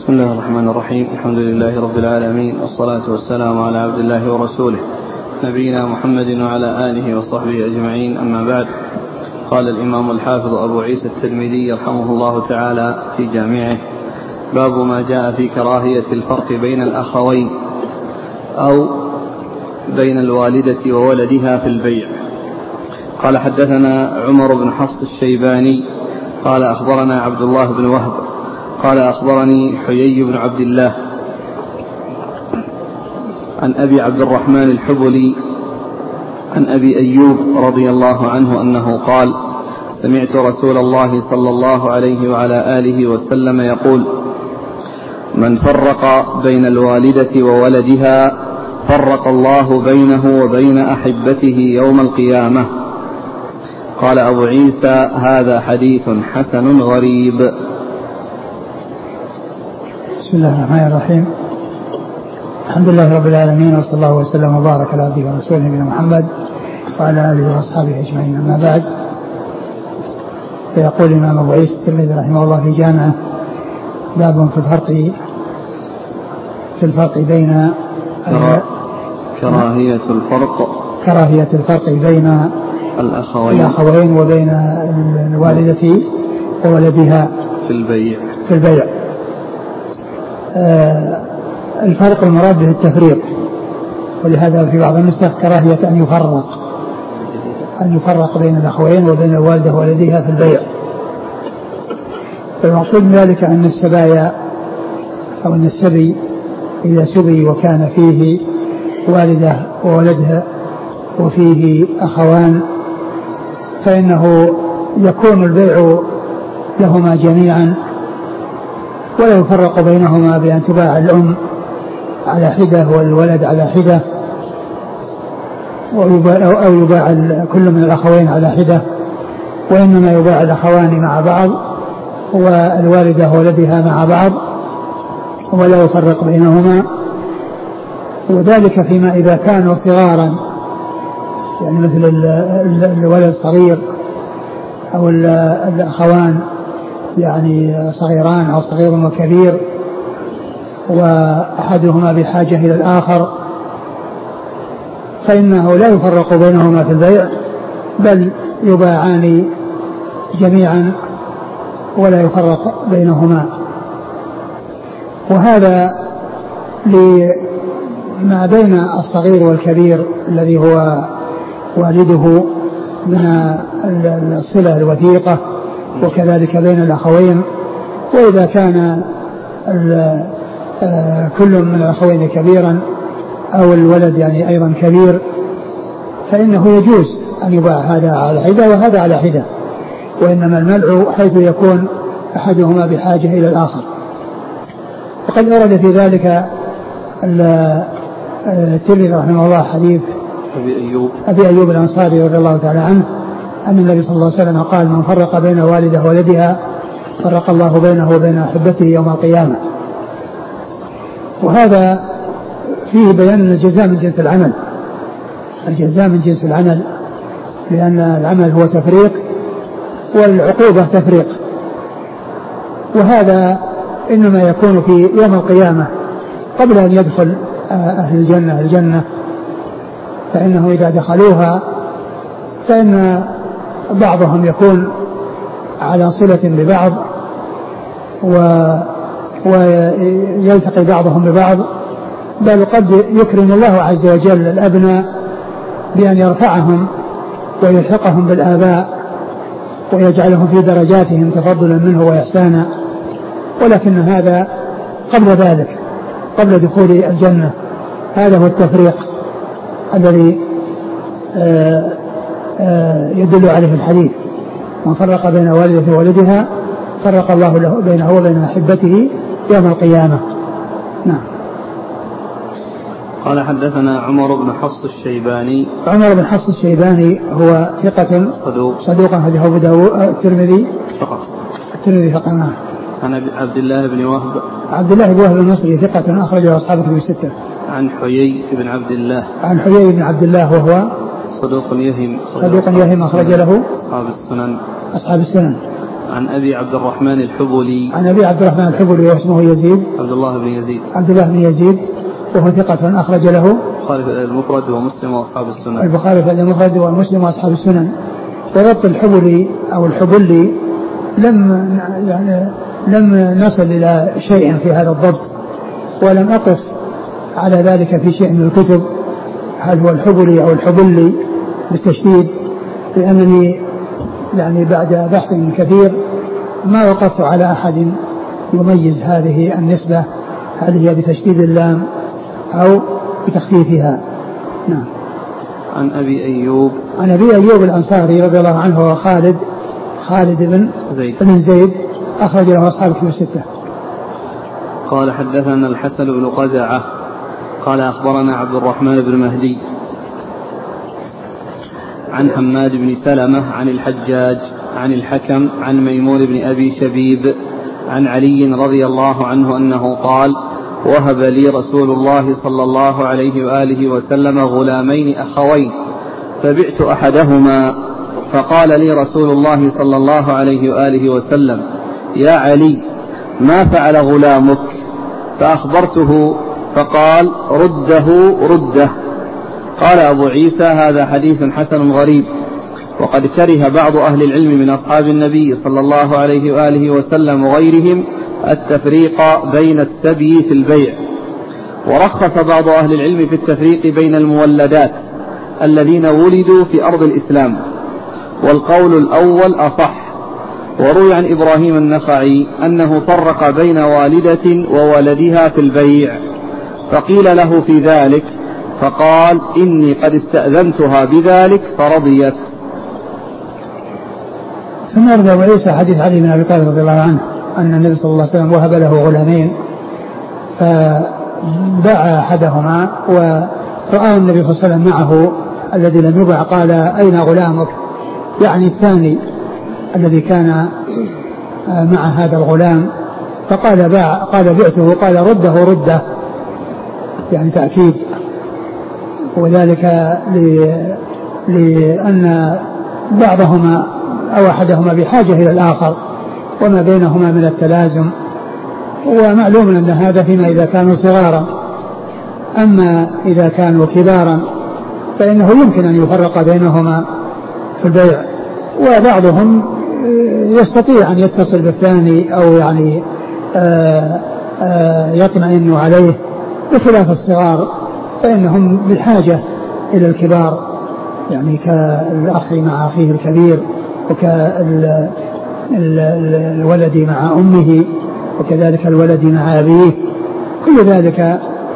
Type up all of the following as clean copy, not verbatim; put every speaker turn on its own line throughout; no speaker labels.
بسم الله الرحمن الرحيم. الحمد لله رب العالمين، والصلاة والسلام على عبد الله ورسوله نبينا محمد وعلى آله وصحبه أجمعين. أما بعد، قال الإمام الحافظ أبو عيسى الترمذي رحمه الله تعالى في جامعه: باب ما جاء في كراهية الفرق بين الأخوين أو بين الوالدة وولدها في البيع. قال: حدثنا عمر بن حفص الشيباني قال: أخبرنا عبد الله بن وهب قال: أخبرني حيي بن عبد الله عن أبي عبد الرحمن الحبلي عن أبي أيوب رضي الله عنه أنه قال: سمعت رسول الله صلى الله عليه وعلى آله وسلم يقول: من فرق بين الوالدة وولدها فرق الله بينه وبين أحبته يوم القيامة. قال أبو عيسى: هذا حديث حسن غريب.
بسم الله الرحمن الرحيم. الحمد لله رب العالمين، وصلى الله وسلم وبارك على عبده ورسوله نبينا محمد وعلى آله وأصحابه أجمعين. أما بعد، فيقول الإمام أبو عيسى الترمذي رحمه الله في جامعه: باب في الفرق بين كراهية الفرق بين الأخوين وبين الوالدة وولدها في البيع. الفرق المراد به التفريق، ولهذا في بعض النسخ كراهية أن يفرق بين الأخوين وبين الوالدة وولدها في البيع. فالمقصود من ذلك أن السبايا أو أن السبي إذا سبي وكان فيه والدة وولدها وفيه أخوان فإنه يكون البيع لهما جميعا، ولا يفرق بينهما بأن تباع الأم على حدة والولد على حدة، أو يباع كل من الأخوين على حدة، وإنما يباع الأخوان مع بعض والوالدة وولدها مع بعض ولا يفرق بينهما. وذلك فيما إذا كانوا صغارا، يعني مثل الولد صغير أو الأخوان يعني صغيران أو صغير وكبير، وأحدهما بحاجة إلى الآخر، فإنه لا يفرق بينهما في البيع، بل يباعان جميعا ولا يفرق بينهما. وهذا لما بين الصغير والكبير الذي هو والده من الصلة الوثيقة، وكذلك بين الأخوين. وإذا كان كل من الأخوين كبيرا أو الولد يعني أيضا كبير، فإنه يجوز أن يباع هذا على حدة وهذا على حدة، وإنما المنع حيث يكون أحدهما بحاجة إلى الآخر. وقد ورد في ذلك الترمذي رحمه الله حديث أبي أيوب الأنصاري رضي الله تعالى عنه أن النبي صلى الله عليه وسلم قال: من فرق بين والده وولدها فرق الله بينه وبين أحبته يوم القيامة. وهذا فيه بيان الجزاء من جنس العمل، الجزاء من جنس العمل، لأن العمل هو تفريق والعقوبة تفريق. وهذا إنما يكون في يوم القيامة قبل أن يدخل أهل الجنة، فإنه إذا دخلوها فإن بعضهم يكون على صلة ببعض ويلتقي بعضهم ببعض، بل قد يكرم الله عز وجل الأبناء بأن يرفعهم ويلحقهم بالآباء ويجعلهم في درجاتهم تفضلا منه وإحسانا. ولكن هذا قبل ذلك، قبل دخول الجنة. هذا هو التفريق الذي يدل عليه الحديث: من فرق بين والده وولدها فرق الله له بينه وبين أحبته يوم القيامة. نعم.
قال: حدثنا عمر بن حفص الشيباني.
عمر بن حفص الشيباني هو ثقة صدوق أخرجه أبو داود الترمذي فقط. عن
عبد الله بن وهب.
عبد الله بن وهب المصري ثقة أخرجه أصحاب الكتب الستة.
عن حيي بن عبد الله.
عن حيي بن عبد الله وهو
صدوق يهم
أخرج له
أصحاب السنن. عن أبي عبد الرحمن الحبلي.
عن أبي عبد الرحمن الحبلي واسمه يزيد.
عبد الله بن يزيد.
عبد الله بن يزيد وهو ثقة أخرج له
البخاري في المفرد ومسلم وأصحاب السنن.
البخاري في المفرد ومسلم وأصحاب السنن. وربط الحبلي أو الحبلي لم نصل إلى شيء في هذا الضبط، ولم أقف على ذلك في شيء من الكتب هل هو الحبلي أو الحبلي بالتشديد، لأنني يعني بعد بحث كثير ما وقفت على أحد يميز هذه النسبة، هل هي بتشديد اللام أو بتخفيفها. نعم.
عن أبي أيوب.
عن أبي أيوب الأنصاري رضي الله عنه هو خالد بن زيد أخرج له أصحاب الكتب الستة.
قال حدثنا الحسن بن قزعة قال أخبرنا عبد الرحمن بن مهدي عن حماد بن سلمة عن الحجاج عن الحكم عن ميمون بن أبي شبيب عن علي رضي الله عنه أنه قال: وهب لي رسول الله صلى الله عليه وآله وسلم غلامين أخوين، فبعت أحدهما، فقال لي رسول الله صلى الله عليه وآله وسلم: يا علي، ما فعل غلامك؟ فأخبرته فقال: رده. قال أبو عيسى: هذا حديث حسن غريب. وقد كره بعض أهل العلم من أصحاب النبي صلى الله عليه وآله وسلم وغيرهم التفريق بين السبي في البيع، ورخص بعض أهل العلم في التفريق بين المولدات الذين ولدوا في أرض الإسلام، والقول الأول أصح. وروي عن إبراهيم النخعي أنه فرق بين والدة وولدها في البيع، فقيل له في ذلك فقال: إني قد استأذنتها بذلك فرضيت.
ثم أرد أبو عيسى حديث علي بن أبي طالب رضي الله عنه أن النبي صلى الله عليه وسلم وهب له غلامين، فباع أحدهما ورآه النبي صلى الله عليه وسلم معه الذي لم يبع، قال: أين غلامك؟ يعني الثاني الذي كان مع هذا الغلام، فقال بعته، قال: رده، يعني تأكيد، وذلك لأن بعضهما أو أحدهما بحاجة إلى الآخر وما بينهما من التلازم، ومعلوم أن هذا فيما إذا كانوا صغارا. أما إذا كانوا كبارا فإنه يمكن أن يفرق بينهما في البيع، وبعضهم يستطيع أن يتصل بالثاني أو يعني يطمئن عليه، بخلاف الصغار فإنهم بحاجة إلى الكبار، يعني كالأخ مع أخيه الكبير، وكالولد مع أمه، وكذلك الولد مع أبيه، كل ذلك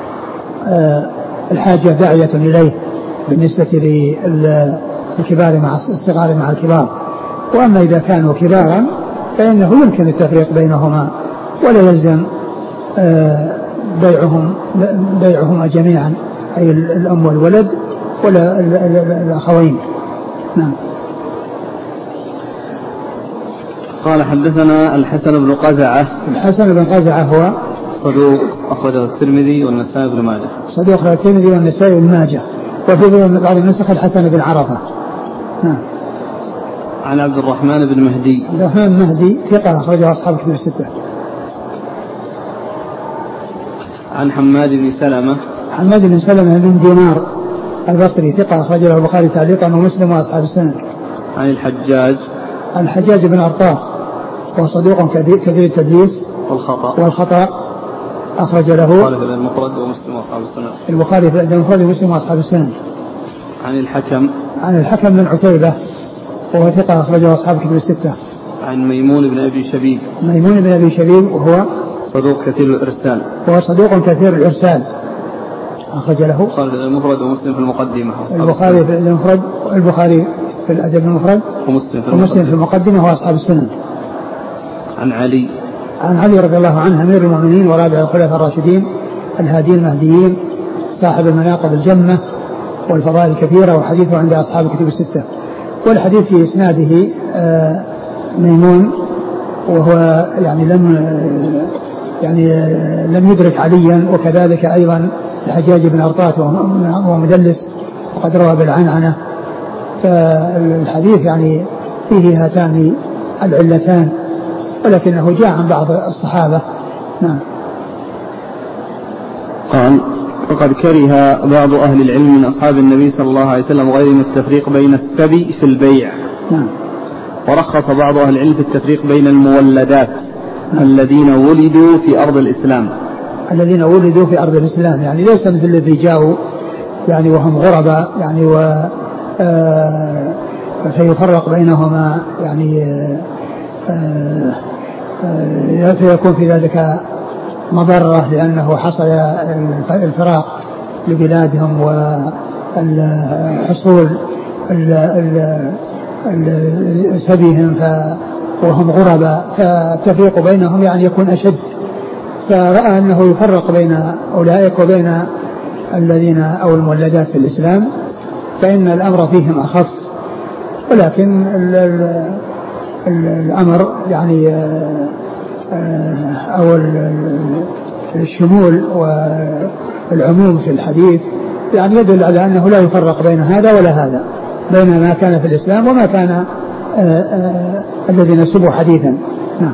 الحاجة داعية إليه بالنسبة للكبار مع الصغار مع الكبار. وأما إذا كانوا كبارا فإنه يمكن التفريق بينهما، ولا يلزم بيعهما جميعا، أي الأم والولد ولا الأخوين. نعم.
قال حدثنا الحسن بن قزعة.
الحسن بن قزعة هو
صدوق أخرجه الترمذي والنسائي بن ماجه.
صدوق أخرجه الترمذي والنسائي بن ماجه، وفي بعض النسخ الحسن بن عرفة. نعم.
عن عبد الرحمن بن مهدي.
عبد الرحمن بن مهدي ثقة أخرجه أصحاب الكتب الستة.
عن حماد بن سلمة.
حماد بن سلمة بن دينار البصري ثقة أخرجه البخاري تعليقا ومسلم وأصحاب السنن.
عن
الحجاج بن أرطاه وصدوق كثير التدليس والخطأ أخرج له
المفرد ومسلم وأصحاب السنن.
البخاري في المفرد ومسلم وأصحاب السنن.
عن الحكم
بن عتيبة وهو ثقة أخرجه أصحاب الكتب الستة.
عن ميمون بن أبي شبيب
وهو
صدوق كثير الإرسال.
أخرج له
المفرد ومسلم في المقدمة.
البخاري في الأدب المفرد ومسلم في المقدمة وأصحاب السنن.
عن
علي رضي الله عنه أمير المؤمنين ورابع الخلفاء الراشدين الهاديين المهديين صاحب المناقب الجمة والفضائل الكثيرة، وحديثه عند أصحاب الكتب الستة. والحديث في إسناده ميمون، وهو يعني لم يدرك عليا، وكذلك أيضا الحجاج بن أرطاة وهو مدلس وقد روى بالعنعنة. فالحديث يعني فيه هاتان العلتان، ولكنه جاء عن بعض الصحابة. نعم.
قال: وقد كره بعض أهل العلم من أصحاب النبي صلى الله عليه وسلم وغيرهم التفريق بين الثبي في البيع.
نعم.
ورخص بعض أهل العلم في التفريق بين المولدات الذين ولدوا في أرض الإسلام.
الذين ولدوا في أرض الإسلام يعني ليس مثل الذي جاءوا يعني وهم غرباء يعني فيفرق بينهما يعني فيكون في ذلك مضرة لأنه حصل الفراق لبلادهم وحصول سبيهم وهم غرباء، فالتفريق بينهم يعني يكون أشد، فرأى أنه يفرق بين أولئك وبين الذين أو المولدات في الإسلام فإن الأمر فيهم أخف، ولكن الأمر يعني أو الشمول والعموم في الحديث يعني يدل على أنه لا يفرق بين هذا ولا هذا، بين ما كان في الإسلام وما كان الذين سبوا حديثا. نعم.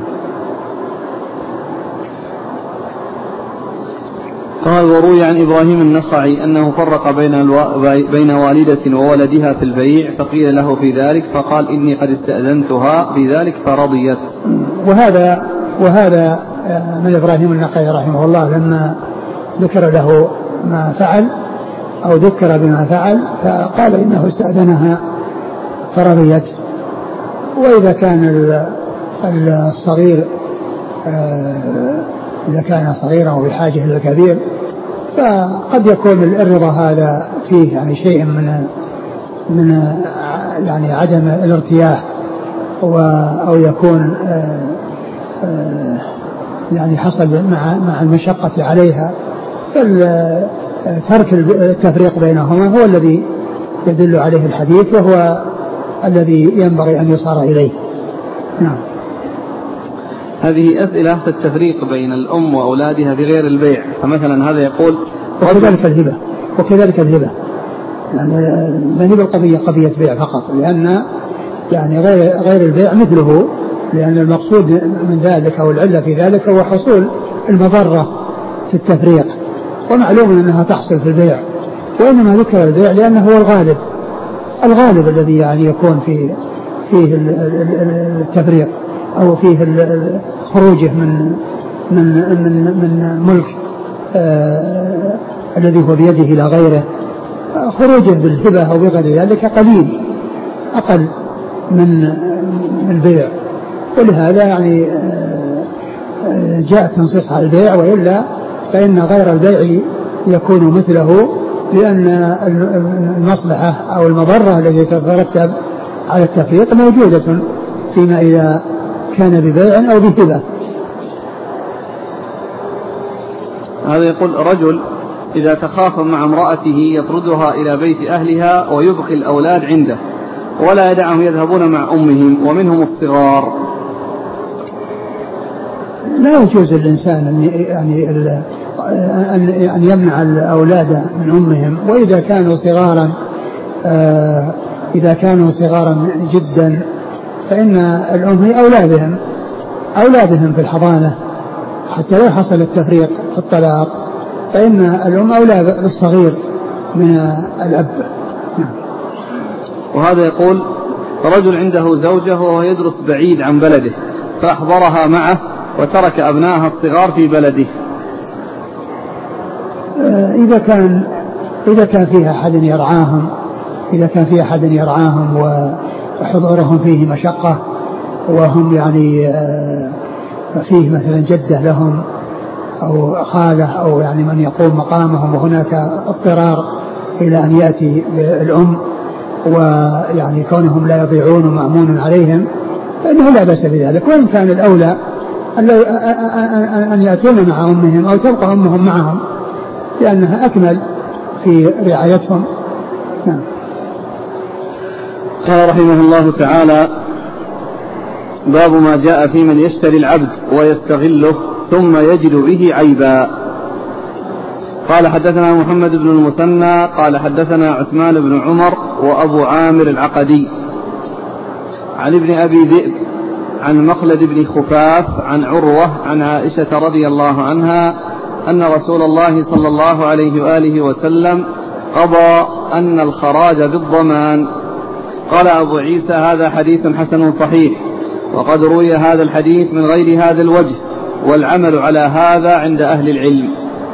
قال: وروي عن إبراهيم النخعي أنه فرق بين والدة وولدها في البيع، فقيل له في ذلك فقال: إني قد استأذنتها في ذلك فرضيت.
وهذا من إبراهيم النخعي رحمه الله لما ذكر له ما فعل أو ذكر بما فعل فقال إنه استأذنها فرضيت. وإذا كان الصغير إذا كان صغيرا وبحاجة إلى الكبير فقد يكون الرضا هذا فيه يعني شيء من يعني عدم الارتياح أو يكون يعني حصل مع المشقة عليها، ترك التفريق بينهما هو الذي يدل عليه الحديث وهو الذي ينبغي أن يصار إليه. نعم.
هذه أسئلة في التفريق بين الأم وأولادها في غير البيع، فمثلا هذا يقول:
وكذلك الهبة يعني ما هي القضية قضية بيع فقط، لأن يعني غير البيع مثله، لأن المقصود من ذلك أو العلة في ذلك هو حصول المضرة في التفريق، ومعلوم أنها تحصل في البيع، وإنما ذكر البيع لأنه هو الغالب الذي يعني يكون فيه التفريق أو فيه خروجه من ملك الذي هو بيده إلى غيره، خروجه بالهبة أو بغير ذلك قليل أقل من البيع، ولهذا يعني جاء التنصيص على البيع، وإلا فإن غير البيع يكون مثله، لأن المصلحة أو المضرة التي تترتب على التفريق موجودة فيما إذا كان ببيع أو بهبة.
هذا يقول: رجل إذا تخاصم مع امرأته يطردها إلى بيت أهلها ويبقي الأولاد عنده ولا يدعهم يذهبون مع أمهم ومنهم الصغار.
لا يجوز الإنسان أن يمنع الأولاد من أمهم، وإذا كانوا صغارا جدا فإن الأم هي أولى بهم في الحضانة، حتى لو حصل التفريق في الطلاق فإن الأم أولى بالصغير من الأب.
وهذا يقول: رجل عنده زوجة وهو يدرس بعيد عن بلده فأحضرها معه وترك أبنائها الصغار في بلده.
إذا كان فيها أحد يرعاهم وحضورهم فيه مشقة، وهم يعني فيه مثلا جدة لهم أو خالة أو يعني من يقوم مقامهم، وهناك اضطرار إلى أن يأتي الأم، ويعني كونهم لا يضيعون ومأمون عليهم، فإنه لا بأس بذلك. وإن كان الأولى أن يأتون مع أمهم أو تبقى أمهم معهم لأنها أكمل في رعايتهم. نعم.
قال رحمه الله تعالى: باب ما جاء في من يشتري العبد ويستغله ثم يجد به عيبا. قال: حدثنا محمد بن المثنى قال حدثنا عثمان بن عمر وأبو عامر العقدي عن ابن أبي ذئب عن مخلد بن خفاف عن عروة عن عائشة رضي الله عنها أن رسول الله صلى الله عليه وآله وسلم قضى أن الخراج بالضمان. قال أبو عيسى هذا حديث حسن صحيح، وقد روي هذا الحديث من غير هذا الوجه، والعمل على هذا عند أهل العلم.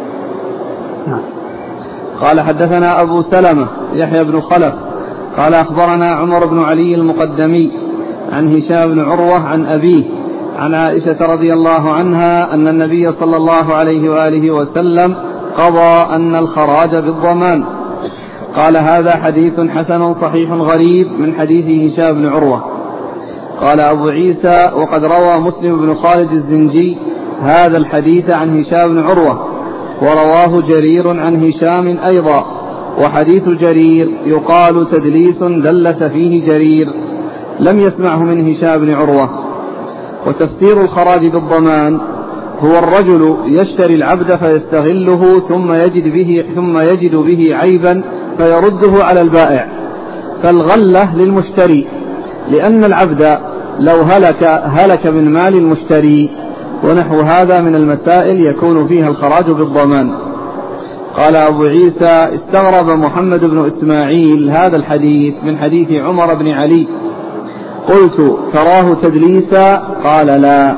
قال حدثنا أبو سلمة يحيى بن خلف قال أخبرنا عمر بن علي المقدمي عن هشام بن عروة عن أبيه عن عائشة رضي الله عنها أن النبي صلى الله عليه وآله وسلم قضى أن الخراج بالضمان. قال هذا حديث حسن صحيح غريب من حديث هشام بن عروة. قال أبو عيسى وقد روى مسلم بن خالد الزنجي هذا الحديث عن هشام بن عروة، ورواه جرير عن هشام أيضا، وحديث جرير يقال تدليس دلس فيه جرير، لم يسمعه من هشام بن عروة. وتفسير الخراج بالضمان هو الرجل يشتري العبد فيستغله ثم يجد به عيبا فيرده على البائع، فالغلة للمشتري، لأن العبد لو هلك من مال المشتري، ونحو هذا من المسائل يكون فيها الخراج بالضمان. قال أبو عيسى استغرب محمد بن إسماعيل هذا الحديث من حديث عمر بن علي، قلت تراه تدليسا؟ قال لا.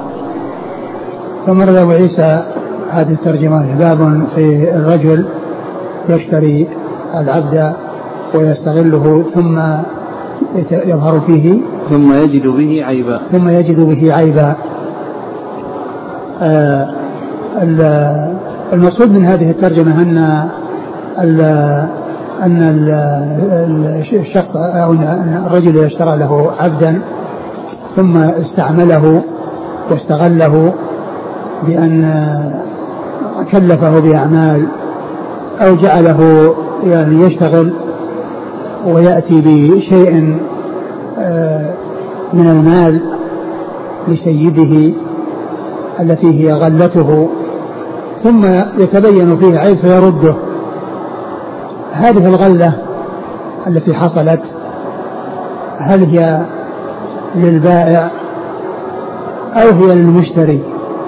ثم رد أبو عيسى هذه الترجمة باب في الرجل يشتري العبد ويستغله ثم يظهر فيه
ثم يجد به عيبا.
المقصود من هذه الترجمة أن الشخص أو أن الرجل يشترى له عبدا ثم استعمله واستغله بأن كلفه بأعمال أو جعله يعني يشتغل ويأتي بشيء من المال لسيده التي هي غلته، ثم يتبين فيه عيب فيرده. هذه الغلة التي حصلت هل هي للبائع أو هي للمشتري؟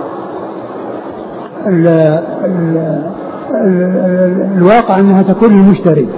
الواقع أنها تكون للمشتري،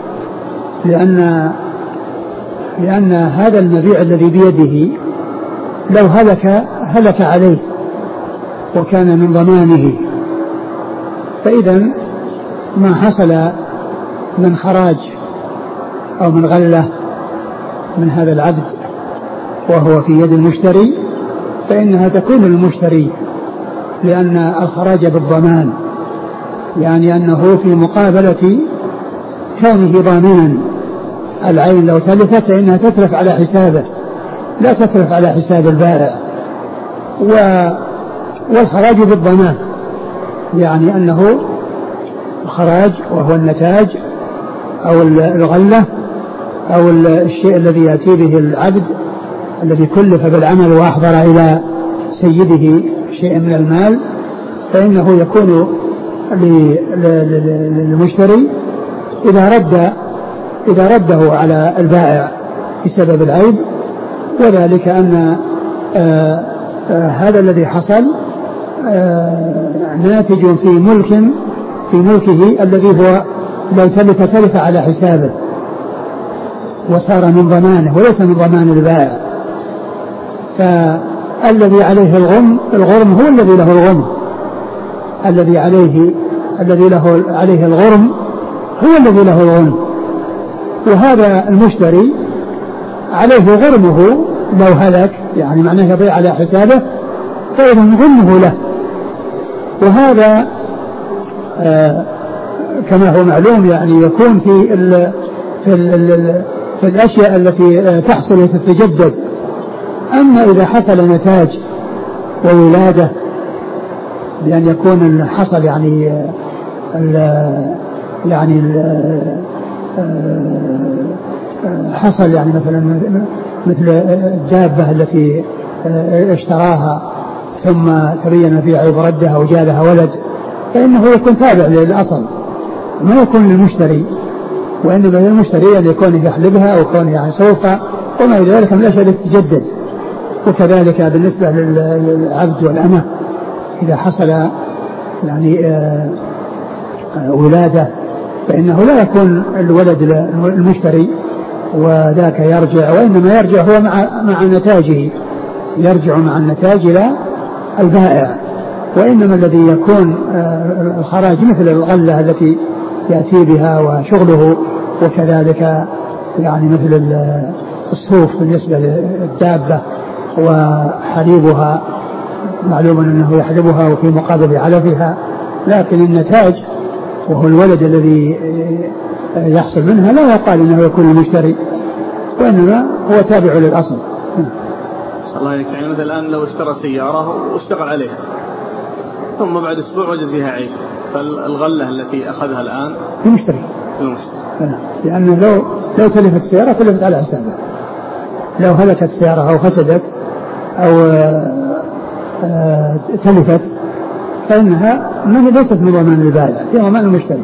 لأن هذا المبيع الذي بيده لو هلك عليه وكان من ضمانه، فإذا ما حصل من خراج أو من غلة من هذا العبد وهو في يد المشتري فإنها تكون للمشتري، لأن الخراج بالضمان، يعني أنه في مقابلة كونه ضامنا. العين لو تلفت فإنها تتلف على حسابه لا تتلف على حساب البائع. والخراج بالضمان يعني أنه الخراج وهو النتاج أو الغلة أو الشيء الذي يأتي به العبد الذي كلف بالعمل وأحضر إلى سيده شيء من المال، فإنه يكون للمشتري إذا رده على البائع بسبب العيب، وذلك أن هذا الذي حصل ناتج في ملكه الذي هو لو تلف على حسابه وصار من ضمانه وليس من ضمان البائع. فالذي عليه الغرم هو الذي له الغرم، الذي له عليه الغرم هو الذي له الغرم، وهذا المشتري عليه غرمه لو هلك، يعني معناه يضيع على حسابه، فإذا غرمه له. وهذا كما هو معلوم يعني يكون في الأشياء التي تحصل وتتجدد. أما إذا حصل نتاج وولادة بأن يكون حصل حصل يعني مثل الدابة التي اشتراها ثم تبين في عيب ردها وجاء لها ولد، فإنه يكون تابع للأصل ما يكون للمشتري، وإنما للمشتري أن يكون يحلبها أو يكون يعصوفها وما إلى ذلك من الأشياء التي تتجدد. وكذلك بالنسبة للعبد والأمة إذا حصل يعني ولادة فإنه لا يكون الولد المشتري وذاك يرجع، وإنما يرجع هو مع نتاجه، يرجع مع النتاج إلى البائع. وإنما الذي يكون الخراج مثل الغلة التي يأتي بها وشغله، وكذلك يعني مثل الصوف بالنسبة للدابة وحليبها، معلوم أنه يحلبها وفي مقابل علفها، لكن النتاج وهو الولد الذي يحصل منها لا يقال أنه يكون المشتري، وإنما هو تابع للأصل.
الله عليك. يعني مثلا الآن لو اشترى سيارة واشتغل عليها ثم بعد أسبوع وجد فيها عيب، فالغلة التي أخذها الآن
المشتري، لأنه لو تلفت السيارة تلفت على حسابه، لو هلكت السيارة أو فسدت أو تلفت فإنها ليست من ضمان البائع، هي ضمان المشتري.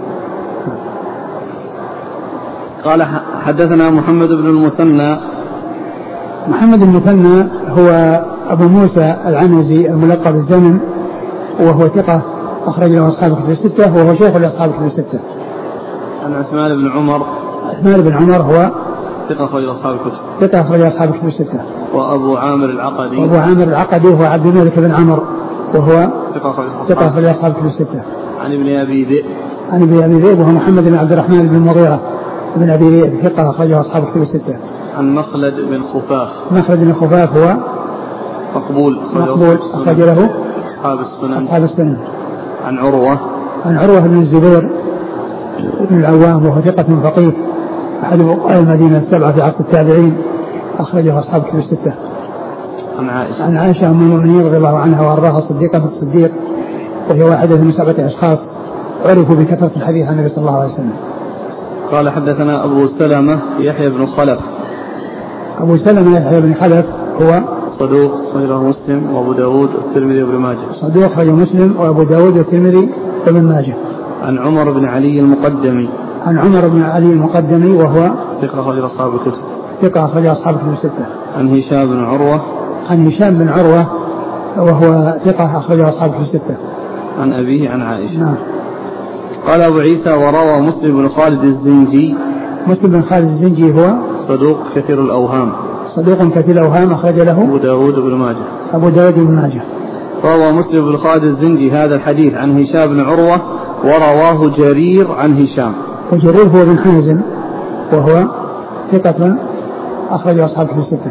قال حدثنا محمد بن المثنى.
محمد المثنى هو أبو موسى العنزي الملقب بالزمن، وهو ثقة أخرج له أصحاب الكتب الستة، وهو شيخ لأصحاب الكتب الستة.
عن عثمان بن عمر.
عثمان بن عمر هو
ثقة أخرج أصحاب الكتب.
ثقة أخرج أصحاب الكتب الستة.
وأبو عامر العقدي.
وأبو عامر العقدي هو عبد الملك بن عمر، وهو
ثقة
أخرج أصحاب الكتب الستة.
عن ابن أبي ذئب.
عن ابن أبي ذئب وهو محمد بن عبد الرحمن بن المغيرة بن أبي ذئب، ثقة أخرجه أصحاب الكتب الستة.
عن مخلد بن خفاف.
مخلد بن خفاف هو
مقبول
أخرج له
أصحاب السنن. عن عروة
بن الزبير بن العوام وهو ثقة فقيه أحد فقهاء المدينة السبعة في عصر التابعين، أخرجه أصحاب الكتب الستة. عن عائشة أم المؤمنين رضي الله عنها وأرضاها الصديقة بنت الصديق، وهي واحدة من 7 أشخاص عرفوا بكثرة الحديث عن النبي صلى الله عليه وسلم.
قال حدثنا أبو سلمة يحيى بن خلف.
أبو سلمة يحيى بن خلف هو
صدوق أخرجه مسلم وأبو داود والترمذي وابن ماجه.
صدوق أخرجه مسلم وأبو داود والترمذي وابن ماجه.
عن عمر بن علي المقدمي.
عن عمر بن علي المقدمي وهو
ثقة أخرج أصحاب الكتب.
ثقة أخرج أصحاب الكتب الستة.
عن هشام بن عروة.
عن هشام بن عروة وهو ثقة أخرج أصحاب الكتب الستة.
عن أبيه عن عائشة.
نعم.
قال أبو عيسى وروى مسلم بن خالد الزنجي.
مسلم بن خالد الزنجي هو
صدوق كثير الأوهام.
صدوق كثير الأوهام أخرج له
أبو داود بن ماجه.
أبو داود بن ماجه.
روى مسلم بن خالد الزنجي هذا الحديث عن هشام بن عروة ورواه جرير عن هشام.
وجرير هو بن حازم وهو ثقة أخرج أصحاب الكتب الستة.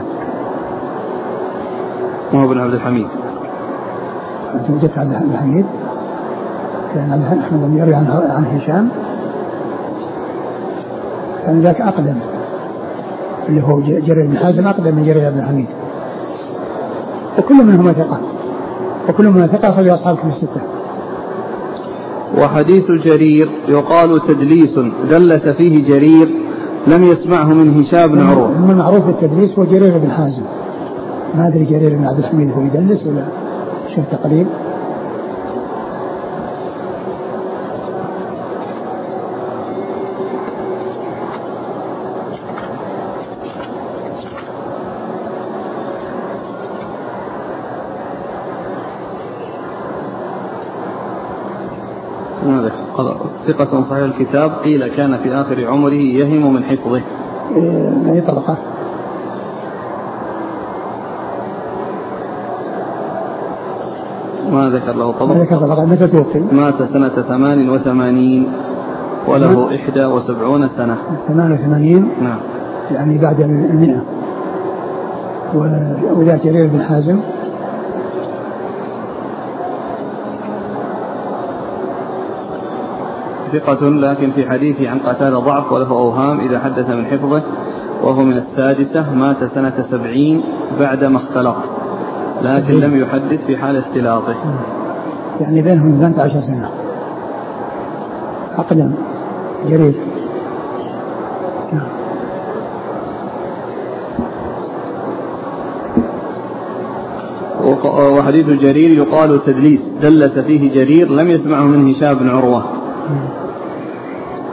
وهو بن عبد الحميد.
أنت وجدت عبد الحميد؟ لأن أحمد بن يروي عن هشام كان ذاك أقدم، اللي هو جرير بن حازم أقدم من جرير بن حميد، وكل منهما ثقة أخرج أصحاب الكتب الستة.
وحديث جرير يقال تدليس دلس فيه جرير لم يسمعه من هشام بن عروة.
المعروف بالتدليس هو جرير بن حازم، ما أدري جرير بن عبد الحميد هو يدلس ولا شيء تقريب.
ثقة صحيح الكتاب قيل كان في آخر عمره يهم من حفظه.
أي طبقة؟
ما ذكر له طبقة.
متى توفي؟
مات سنة 88 وله 71 سنة.
88
نعم،
يعني بعد 100. وذا جرير بن حازم
ثقة لكن في حديثه عن قتادة ضعف وله أوهام إذا حدث من حفظه، وهو من 6، مات سنة 70 بعدما اختلط، لكن لم يحدث في حال اختلاطه.
يعني بينهم 18 سنة أقدم جرير.
وحديث جرير يقال تدليس دلس فيه جرير لم يسمعه من هشام بن عروة.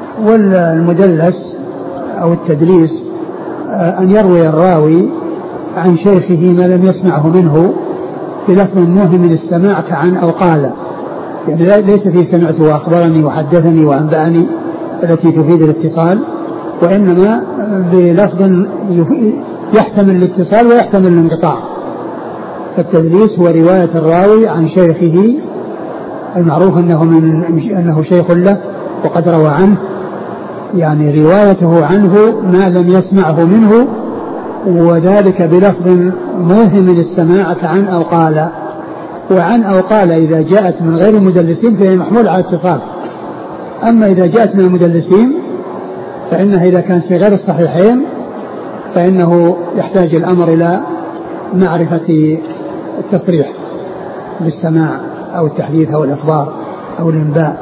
والمدلس أو التدليس أن يروي الراوي عن شيخه ما لم يسمعه منه بلفظ موهم السماع كعن أو قال، يعني ليس فيه سمعت وأخبرني وحدثني وأنبأني التي تفيد الاتصال، وإنما بلفظ يحتمل الاتصال ويحتمل الانقطاع. فالتدليس هو رواية الراوي عن شيخه المعروف أنه شيخ له وقد روى عنه، يعني روايته عنه ما لم يسمعه منه، وذلك بلفظ موهم السماع كعن أو قال. وعن أو قال إذا جاءت من غير المدلسين فهي محمول على اتصال، أما إذا جاءت من المدلسين فإنها إذا كانت في غير الصحيحين فإنه يحتاج الأمر إلى معرفة التصريح بالسماع أو التحديث أو الإخبار أو الإنباء.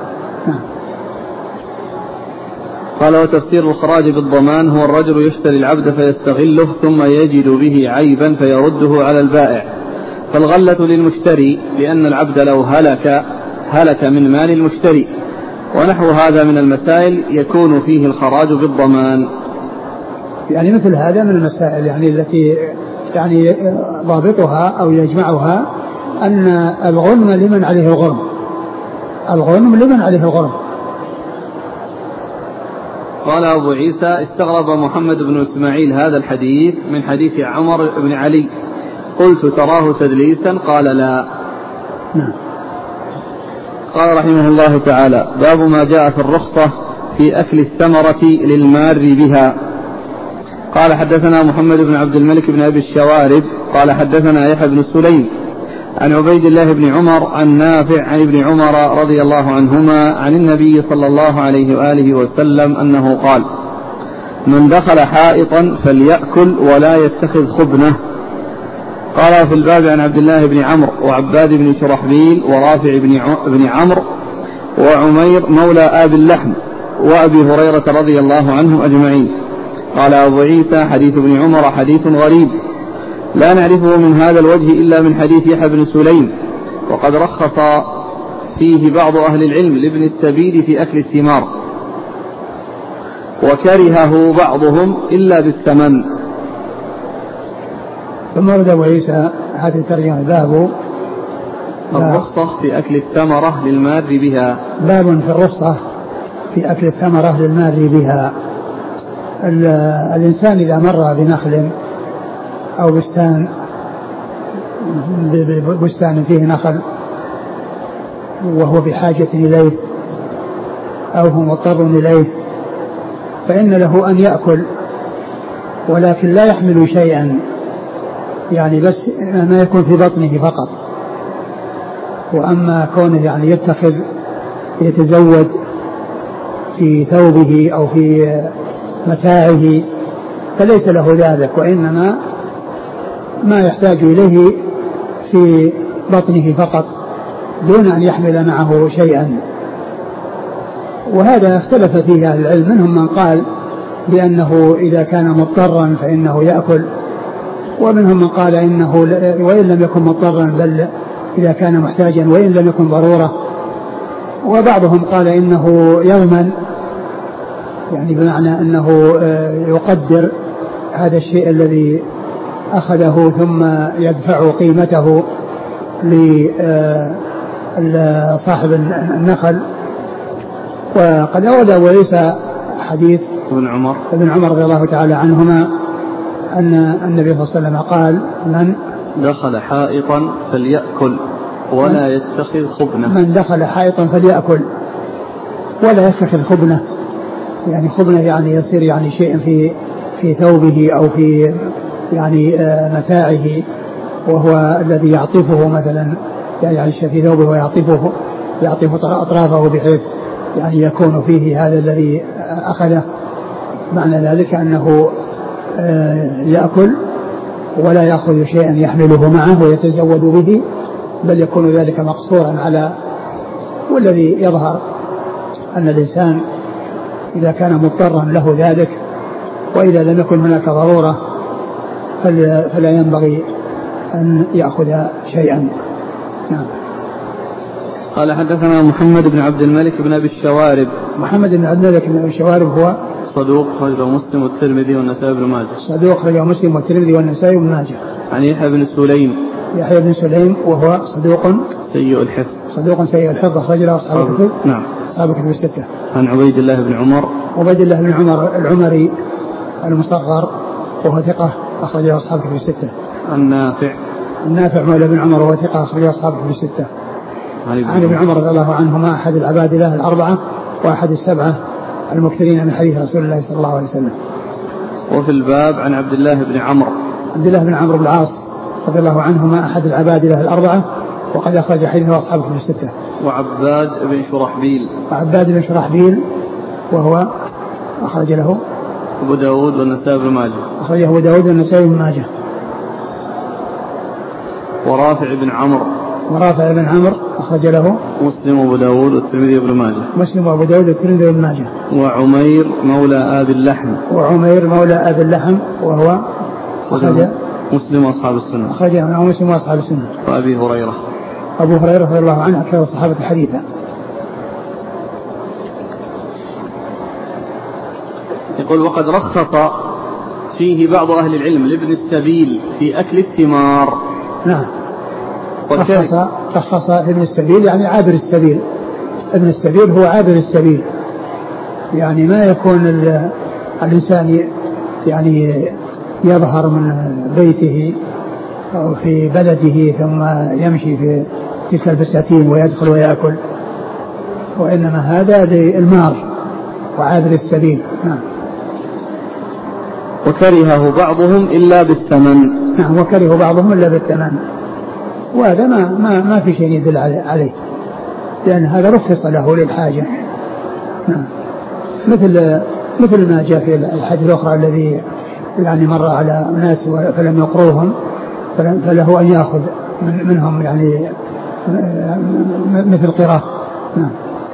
قال وتفسير الخراج بالضمان هو الرجل يشتري العبد فيستغله ثم يجد به عيبا فيرده على البائع، فالغلة للمشتري لأن العبد لو هلك من مال المشتري، ونحو هذا من المسائل يكون فيه الخراج بالضمان.
يعني مثل هذا من المسائل يعني التي يعني ضابطها أو يجمعها أن الغنم لمن عليه الغرم، الغنم لمن عليه الغرم.
قال أبو عيسى استغرب محمد بن إسماعيل هذا الحديث من حديث عمر بن علي، قلت تراه تدليسا؟ قال لا. قال رحمه الله تعالى باب ما جاء في الرخصة في أكل الثمرة للمار بها. قال حدثنا محمد بن عبد الملك بن أبي الشوارب قال حدثنا يحيى بن سليم عن عبيد الله بن عمر عن نافع عن ابن عمر رضي الله عنهما عن النبي صلى الله عليه وآله وسلم أنه قال من دخل حائطا فليأكل ولا يتخذ خبنه. قال في الباب عن عبد الله بن عمرو وعباد بن شرحبيل ورافع بن عمرو وعمير مولى آب اللحم وأبي هريرة رضي الله عنهم أجمعين. قال أبو عيسى حديث ابن عمر حديث غريب لا نعرفه من هذا الوجه إلا من حديث يحيى بن سليم، وقد رخص فيه بعض أهل العلم لابن السبيل في أكل الثمار، وكرهه بعضهم إلا بالثمن.
ثم ورد أبو عيسى هذه الترجمة باب
الرخصة في أكل الثمرة للمار بها.
باب في الرخصة في أكل الثمرة للمار بها. الإنسان إذا مر بنخل أو بستان فيه نخل وهو بحاجة إليه أو هو مضطر إليه فإن له أن يأكل، ولكن لا يحمل شيئا، يعني بس ما يكون في بطنه فقط. وأما كونه يعني يتخذ يتزود في ثوبه أو في متاعه فليس له ذلك، وإنما ما يحتاج إليه في بطنه فقط دون أن يحمل معه شيئا. وهذا اختلف فيه أهل العلم، منهم من قال بأنه إذا كان مضطرا فإنه يأكل، ومنهم من قال إنه وإن لم يكن مضطرا بل إذا كان محتاجا وإن لم يكن ضرورة، وبعضهم قال إنه يضمن، يعني بمعنى أنه يقدر هذا الشيء الذي أخذه ثم يدفع قيمته لصاحب النخل. وقد أورد أبو عيسى حديث ابن عمر رضي الله تعالى عنهما أن النبي صلى الله عليه وسلم قال من
دخل حائطا فليأكل ولا يتخذ خبنه.
من دخل حائطا فليأكل ولا يتخذ خبنه، يعني خبنه يعني يصير يعني شيء في ثوبه أو في يعني متاعه، وهو الذي يعطفه مثلا، يعني شيء في ثوبه ويعطف أطرافه بحيث يعني يكون فيه هذا الذي أخذه. معنى ذلك أنه يأكل ولا يأخذ شيئا يحمله معه ويتزود به، بل يكون ذلك مقصورا على. والذي يظهر أن الإنسان إذا كان مضطرا له ذلك، وإذا لم يكن هناك ضرورة فلا ينبغي أن يأخذ شيئا. نعم.
قال حدثنا محمد بن عبد الملك بن أبي الشوارب.
محمد بن عبد الملك بن أبي الشوارب هو
صدوق أخرجه مسلم والترمذي والنسائي بن ماجه.
صدوق أخرجه مسلم والترمذي والنسائي بن ماجه.
عن يحيى بن سليم.
يحيى بن سليم وهو صدوق
سيء الحفظ.
صدوق سيء الحفظ أخرج له أصحاب الكتب.
نعم.
أصحاب الكتب الستة.
عن عبيد الله بن عمر.
عبيد الله بن عمر العمري المصغر وهو ثقة أخرج له أصحاب الكتب الستة.
عن نافع.
النافع مولى بن عمر وهو ثقة أخرج له أصحاب الكتب الستة. عن ابن عمر رضي الله عنهما أحد العباد الله الأربعة وأحد السبعة المكثرين من حديث رسول الله صلى الله عليه وسلم.
وفي الباب عن عبد الله بن عمرو.
عبد الله بن عمرو بن العاص رضي الله عنهما أحد العباد له الأربعة وقد أخرج حديثه أصحاب الكتب الستة.
وعباد بن شرحبيل.
وعباد بن شرحبيل وهو أخرج له
أبو داود والنسائي بن ماجه.
أخرجه أبو داود والنسائي بن ماجه.
ورافع بن عمرو.
ورافع بن عمرو أخرج له
مسلم وأبو داود والترمذي بن ماجه.
مسلم وأبو داود والترمذي بن ماجه.
وعمير مولى أبي اللحم.
وعمير مولى أبي اللحم وهو أخرج
مسلم وأصحاب السنة.
أخرجه مسلم وأصحاب السنة.
وأبي هريرة.
أبو هريرة رضي الله عنه أكثر الصحابة حديثا.
يقول وقد رخص فيه بعض أهل العلم لابن السبيل في أكل الثمار.
نعم. رخص ابن السبيل يعني عابر السبيل. ابن السبيل هو عابر السبيل يعني ما يكون الإنسان يعني يظهر من بيته أو في بلده ثم يمشي في تلك البساتين ويدخل ويأكل، وإنما هذا للمار وعابر السبيل. نعم.
وكرهه بعضهم إلا بالثمن.
نعم. وكرهه بعضهم إلا بالثمن، وهذا ما في شيء يدل عليه لأن هذا رخص له للحاجة. نعم. مثل ما جاء في الحديث الأخرى الذي يعني مر على ناس فلم يقروهم فله أن يأخذ منهم يعني مثل قراء. نعم.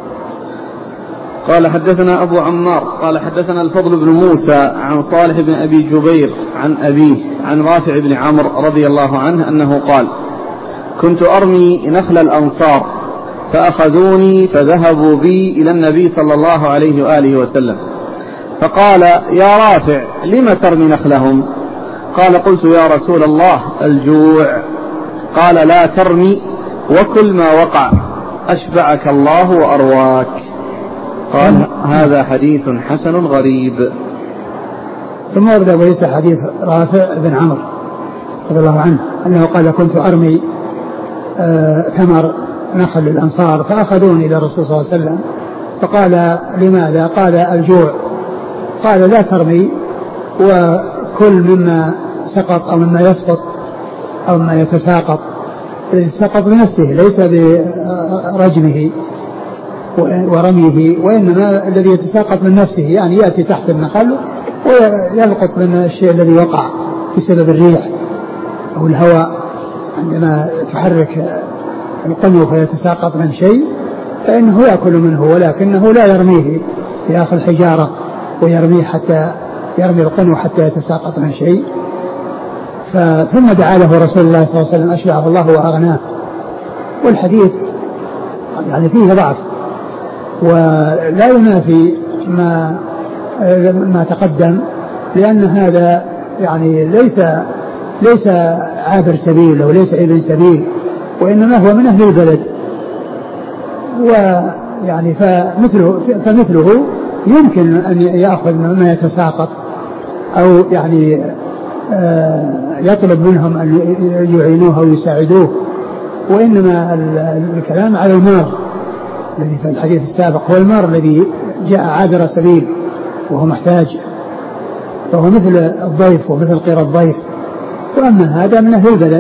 قال حدثنا أبو عمار قال حدثنا الفضل بن موسى عن صالح بن أبي جبير عن أبيه عن رافع بن عمرو رضي الله عنه أنه قال كنت أرمي نخل الأنصار فأخذوني فذهبوا بي إلى النبي صلى الله عليه وآله وسلم فقال يا رافع لم ترمي نخلهم؟ قال قلت يا رسول الله الجوع. قال لا ترمي وكل ما وقع أشبعك الله وأرواك. قال هذا حديث حسن غريب.
ثم ورد أبو عيسى حديث رافع بن عمرو رضي الله عنه أنه قال كنت أرمي ثمر نخل الأنصار فأخذوني إلى الرسول صلى الله عليه وسلم فقال لماذا؟ قال الجوع. قال لا ترمي وكل مما سقط أو مما يسقط أو مما يتساقط. سقط بنفسه ليس برجمه ورميه، وإنما الذي يتساقط من نفسه يعني يأتي تحت النخل ويلقط من الشيء الذي وقع بسبب الريح أو الهواء عندما تحرك القنو فيتساقط من شيء فإنه يأكل منه، ولكنه لا يرميه، يأخذ حجارة ويرميه حتى يرمي القنو حتى يتساقط من شيء. ثم دعا له رسول الله صلى الله عليه وسلم أشبعه الله وأغناه. والحديث يعني فيه ضعف ولا ينافي ما تقدم، لأن هذا يعني ليس عابر سبيل أو ليس ابن سبيل، وإنما هو من أهل البلد، ويعني فمثله يمكن أن يأخذ ما يتساقط أو يعني يطلب منهم أن يعينوه أو يساعدوه، وإنما الكلام على المار الذي في الحديث السابق، هو المار الذي جاء عابر سبيل وهو محتاج، فهو مثل الضيف ومثل قير الضيف. وأما هذا من أهل البلد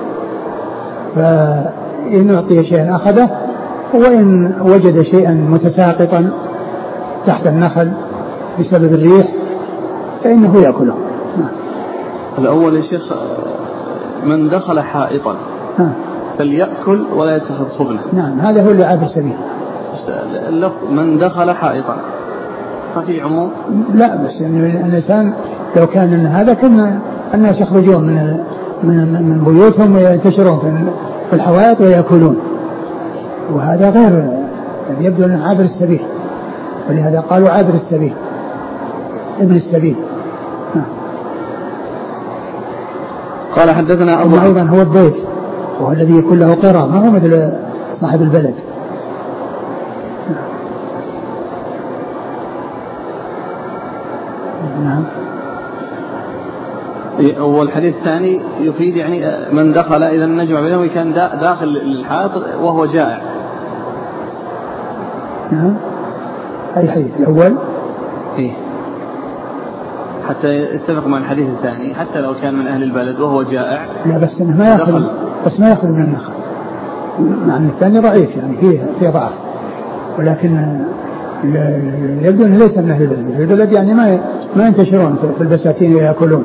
فإن أعطي شيئا أخذه، وإن وجد شيئا متساقطا تحت النخل بسبب الريح فإنه يأكله.
الأول يا شيخ من دخل حائطا فليأكل ولا يتخذ خبزا.
نعم هذا هو اللي عابر السبيل.
اللفظ من دخل حائطا ففي عموم؟
لا، بس يعني الإنسان لو كان هذا كان الناس يخرجون من بيوتهم وينتشرون في الحوائط ويأكلون، وهذا غير يبدو أنه عابر السبيل، ولهذا قالوا عابر السبيل. ابن السبيل.
قال حدثنا أبو
أيضا هو الضيف وهو الذي يكون له قرار، ما هو مثل صاحب البلد. نعم.
والحديث الثاني يفيد يعني من دخل إذا نجمع بينهم كان داخل الحائط وهو جائع.
نعم. أي حديث الأول؟
إيه حتى يتفق مع الحديث الثاني حتى لو كان من أهل البلد وهو جائع.
لا بس إنه ما يأخذ، بس ما يأخذ من النخل، مع أن الثاني ضعيف يعني فيه ضعف، ولكن يبدو أنه ليس من أهل البلد. أهل البلد يعني ما ينتشرون في البساتين ويأكلون.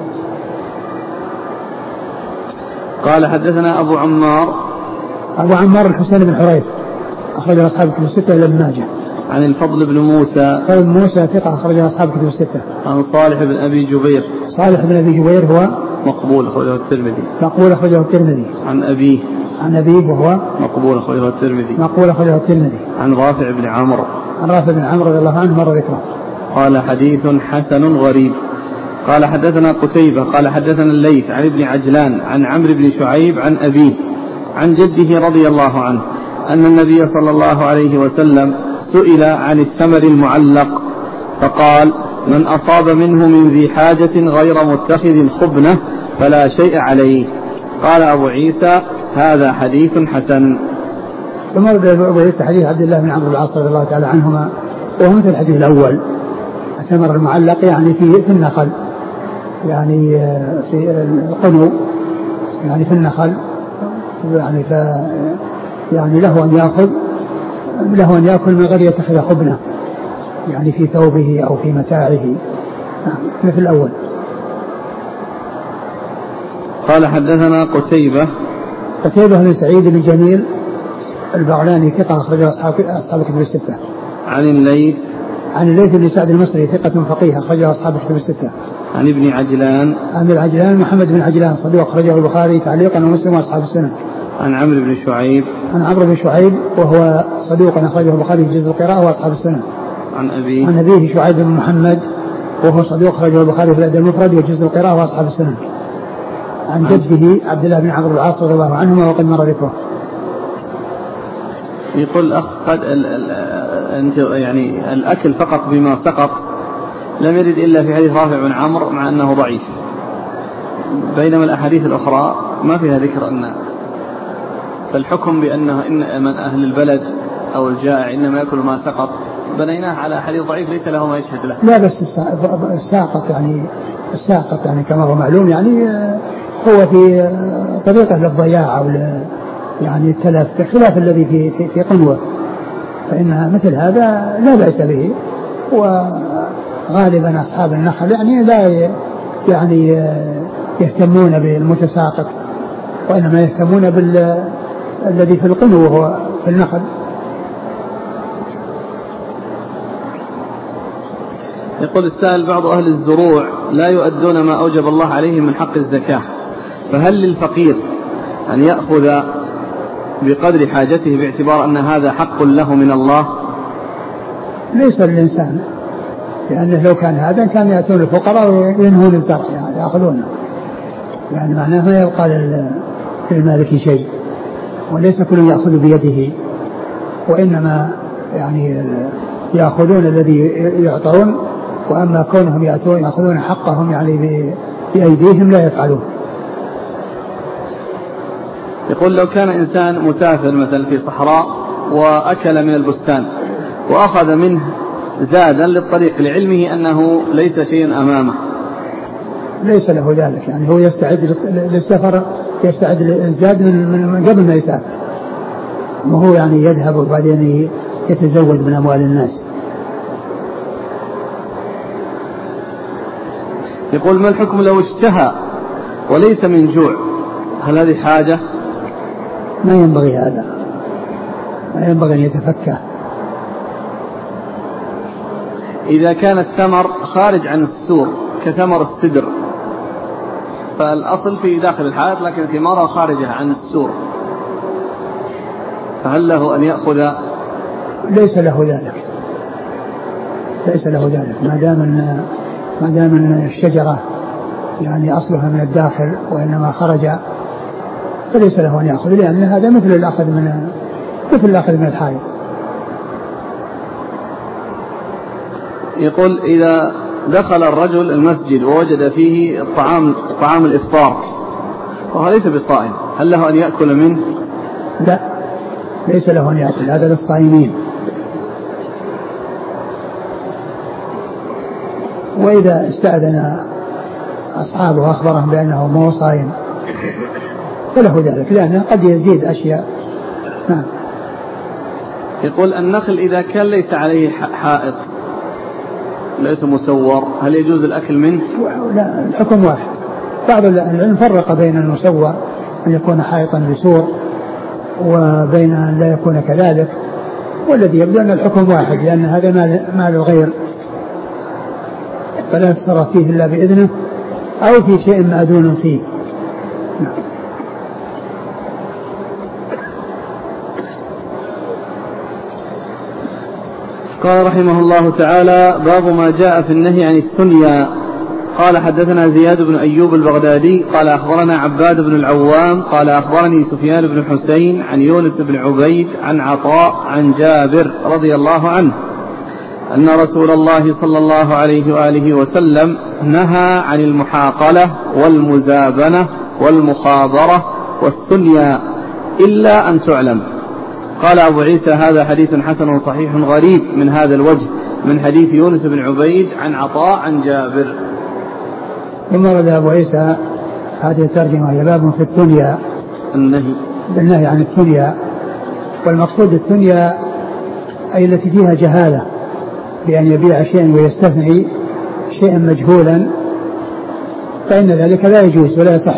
قال حدثنا أبو عمار
الحسين بن حريث أخرج أصحاب الكتب الستة إلى ابن ماجه.
عن الفضل بن موسى
ثقة أخرج أصحاب الكتب الستة.
عن صالح بن أبي جبير
هو
مقبول أخرجه الترمذي. عن أبيه
وهو
مقبول أخرجه
الترمذي.
عن رافع بن عمرو
رضي الله عنه مر ذكره.
قال حديث حسن غريب. قال حدثنا قتيبة قال حدثنا الليث عن ابن عجلان عن عمرو بن شعيب عن أبيه عن جده رضي الله عنه أن النبي صلى الله عليه وسلم سئل عن الثمر المعلق فقال من أصاب منه من ذي حاجة غير متخذ خبنة فلا شيء عليه. قال أبو عيسى هذا حديث حسن.
ثم أبو عيسى حديث عبد الله بن عمرو بن العاص رضي الله تعالى عنهما وهو مثل الحديث الأول. الثمر المعلق يعني في النخل، يعني في القنو، يعني في النخل، يعني يعني له أن يأكل من غير يتخذ خبنة، يعني في ثوبه أو في متاعه مثل الأول.
قال حدثنا
قتيبة بن سعيد بن جميل البغلاني ثقة أخرج أصحاب الكتب الستة.
عن الليث
بن سعد المصري ثقة فقيه أخرج أصحاب الكتب الستة.
عن ابن عجلان
محمد بن عجلان صدوق أخرجه البخاري تعليقا ومسلم وأصحاب السنن.
عن عمرو بن شعيب
وهو صدوق أخرجه البخاري في جزء القراءة وأصحاب السنن.
عن
أبيه شعيب بن محمد وهو صدوق أخرجه البخاري في الأدب المفرد وجزء القراءة وأصحاب السنن. عن جده عبد الله بن عمرو بن العاص رضي الله عنهما وقد مر ذكره.
يقول أخ قد يعني الأكل فقط بما سقط لم يرد إلا في حديث رافع بن عمرو مع أنه ضعيف، بينما الأحاديث الأخرى ما فيها ذكر أن فالحكم بأنه إن من أهل البلد أو الجائع إنما يأكل ما سقط بنيناه على حديث ضعيف ليس له ما يشهد له.
لا بس الساقط يعني كما هو معلوم يعني هو في طريقة للضياع أو يعني التلف بخلاف الذي في قنوة، فإنها مثل هذا لا بأس به. وغالبا أصحاب النخل يعني لا يعني يهتمون بالمتساقط، وإنما يهتمون بالذي في القنوة وهو في النخل.
يقول السائل بعض أهل الزروع لا يؤدون ما أوجب الله عليهم من حق الزكاة، فهل للفقير أن يأخذ بقدر حاجته باعتبار أن هذا حق له من الله؟
ليس للإنسان، لأنه لو كان هذا كان يأتون الفقراء وينهون الزرع يعني يأخذونه، يعني معناه ما يبقى للمالك شيء، وليس كل يأخذ بيده، وإنما يعني يأخذون الذي يعطون، وأما كونهم يأخذون حقهم يعني بأيديهم لا يفعلون.
يقول لو كان إنسان مسافر مثلا في صحراء وأكل من البستان وأخذ منه زادا للطريق لعلمه أنه ليس شيء أمامه،
ليس له ذلك، يعني هو يستعد للسفر، يستعد للزاد من قبل ما يسافر، وهو يعني يذهب وبعدين يتزود من أموال الناس.
يقول ما الحكم لو اشتهى وليس من جوع، هل هذه حاجة؟
ما ينبغي هذا، ما ينبغي أن يتفكه.
إذا كان الثمر خارج عن السور كثمر السدر، فالأصل في داخل الحائط لكن ثماره خارجة عن السور، فهل له أن يأخذ؟
ليس له ذلك، ما دام ما دام ان الشجرة يعني أصلها من الداخل وإنما خرج فليس له أن يأخذ، لأن هذا مثل الأخذ من الحائط.
يقول إذا دخل الرجل المسجد ووجد فيه طعام الإفطار وهو ليس بصائم، هل له أن يأكل منه؟
لا، ليس له أن يأكل، هذا للصائمين. وإذا استأذن أصحابه وأخبرهم بأنه مو صائم فله ذلك، لأنه قد يزيد أشياء. نعم.
يقول النخل إذا كان ليس عليه حائط ليس مسور، هل يجوز الأكل منه؟
لا، الحكم واحد. بعض العلم فرق بين المسور أن يكون حائطا بسور وبين أن لا يكون كذلك، والذي يبدو أن الحكم واحد، لأن هذا مال الغير فلا يتصرف فيه إلا بإذنه أو في شيء مأذون فيه.
قال رحمه الله تعالى: باب ما جاء في النهي عن الثنيا. قال حدثنا زياد بن أيوب البغدادي قال أخبرنا عباد بن العوام قال أخبرني سفيان بن حسين عن يونس بن عبيد عن عطاء عن جابر رضي الله عنه أن رسول الله صلى الله عليه وآله وسلم نهى عن المحاقلة والمزابنة والمخابرة والثنيا إلا أن تعلم. قال أبو عيسى: هذا حديث حسن صحيح غريب من هذا الوجه من حديث يونس بن عبيد عن عطاء عن جابر.
ثم ورد أبو عيسى هذه الترجمة: هي باب في الثنيا، النهي عن الثنيا. والمقصود الثنيا أي التي فيها جهالة، بأن يبيع شيئا ويستثني شيئا مجهولا، فإن ذلك لا يجوز ولا يصح.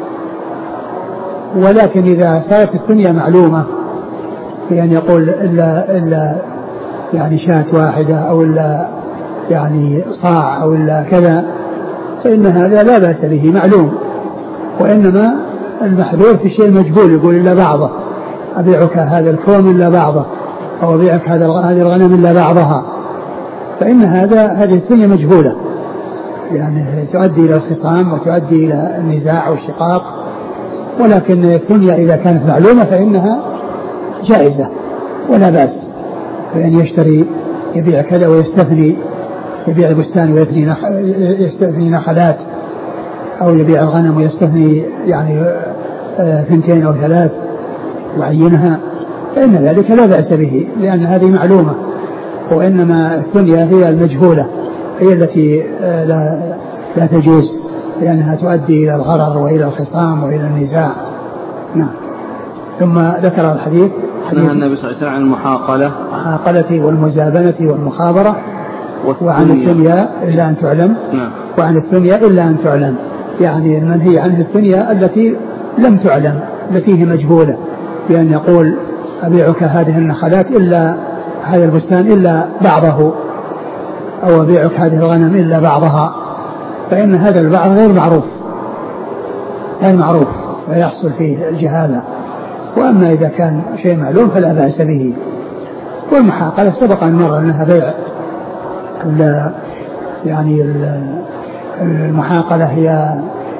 ولكن إذا صارت الثنيا معلومة بأن يقول إلا يعني شاة واحدة أو إلا يعني صاع أو إلا كذا، فإن هذا لا بأس به، معلوم. وإنما المحذور في الشيء المجهول، يقول إلا بعضه، أبيعك هذا الكوم إلا بعضه، أو أبيعك هذه الغنم إلا بعضها، فإن هذه الثنيا مجهولة، يعني تؤدي إلى الخصام وتؤدي إلى النزاع والشقاق. ولكن الثنيا إذا كانت معلومة فإنها جائزة ولا بأس، فإن يشتري يبيع كذا ويستثني، يبيع البستان ويستثني نخلات، أو يبيع الغنم ويستثني يعني 2 أو 3 وعينها، فإن ذلك لا بأس به، لأن هذه معلومة. وإنما الثنيا هي المجهولة، هي التي لا تجوز، لأنها تؤدي إلى الغرر وإلى الخصام وإلى النزاع. نعم. ثم ذكر الحديث
نهى النبي صلى الله عليه وسلم عن
المحاقلة والمزابنة والمخابرة وعن الثنيا إلا أن تعلم.
نعم.
وعن الثنيا إلا أن تعلم، يعني المنهي عنه الثنيا التي لم تعلم، التي هي مجهولة، بأن يقول أبيعك هذه النخلات إلا هذا البستان إلا بعضه، أو أبيعك هذه الغنم إلا بعضها، فإن هذا البعض غير معروف ويحصل فيه الجهالة. وأما إذا كان شيء معلوم فلا بأس به. والمحاقلة سبق أن نرى أنها بيع، يعني المحاقلة هي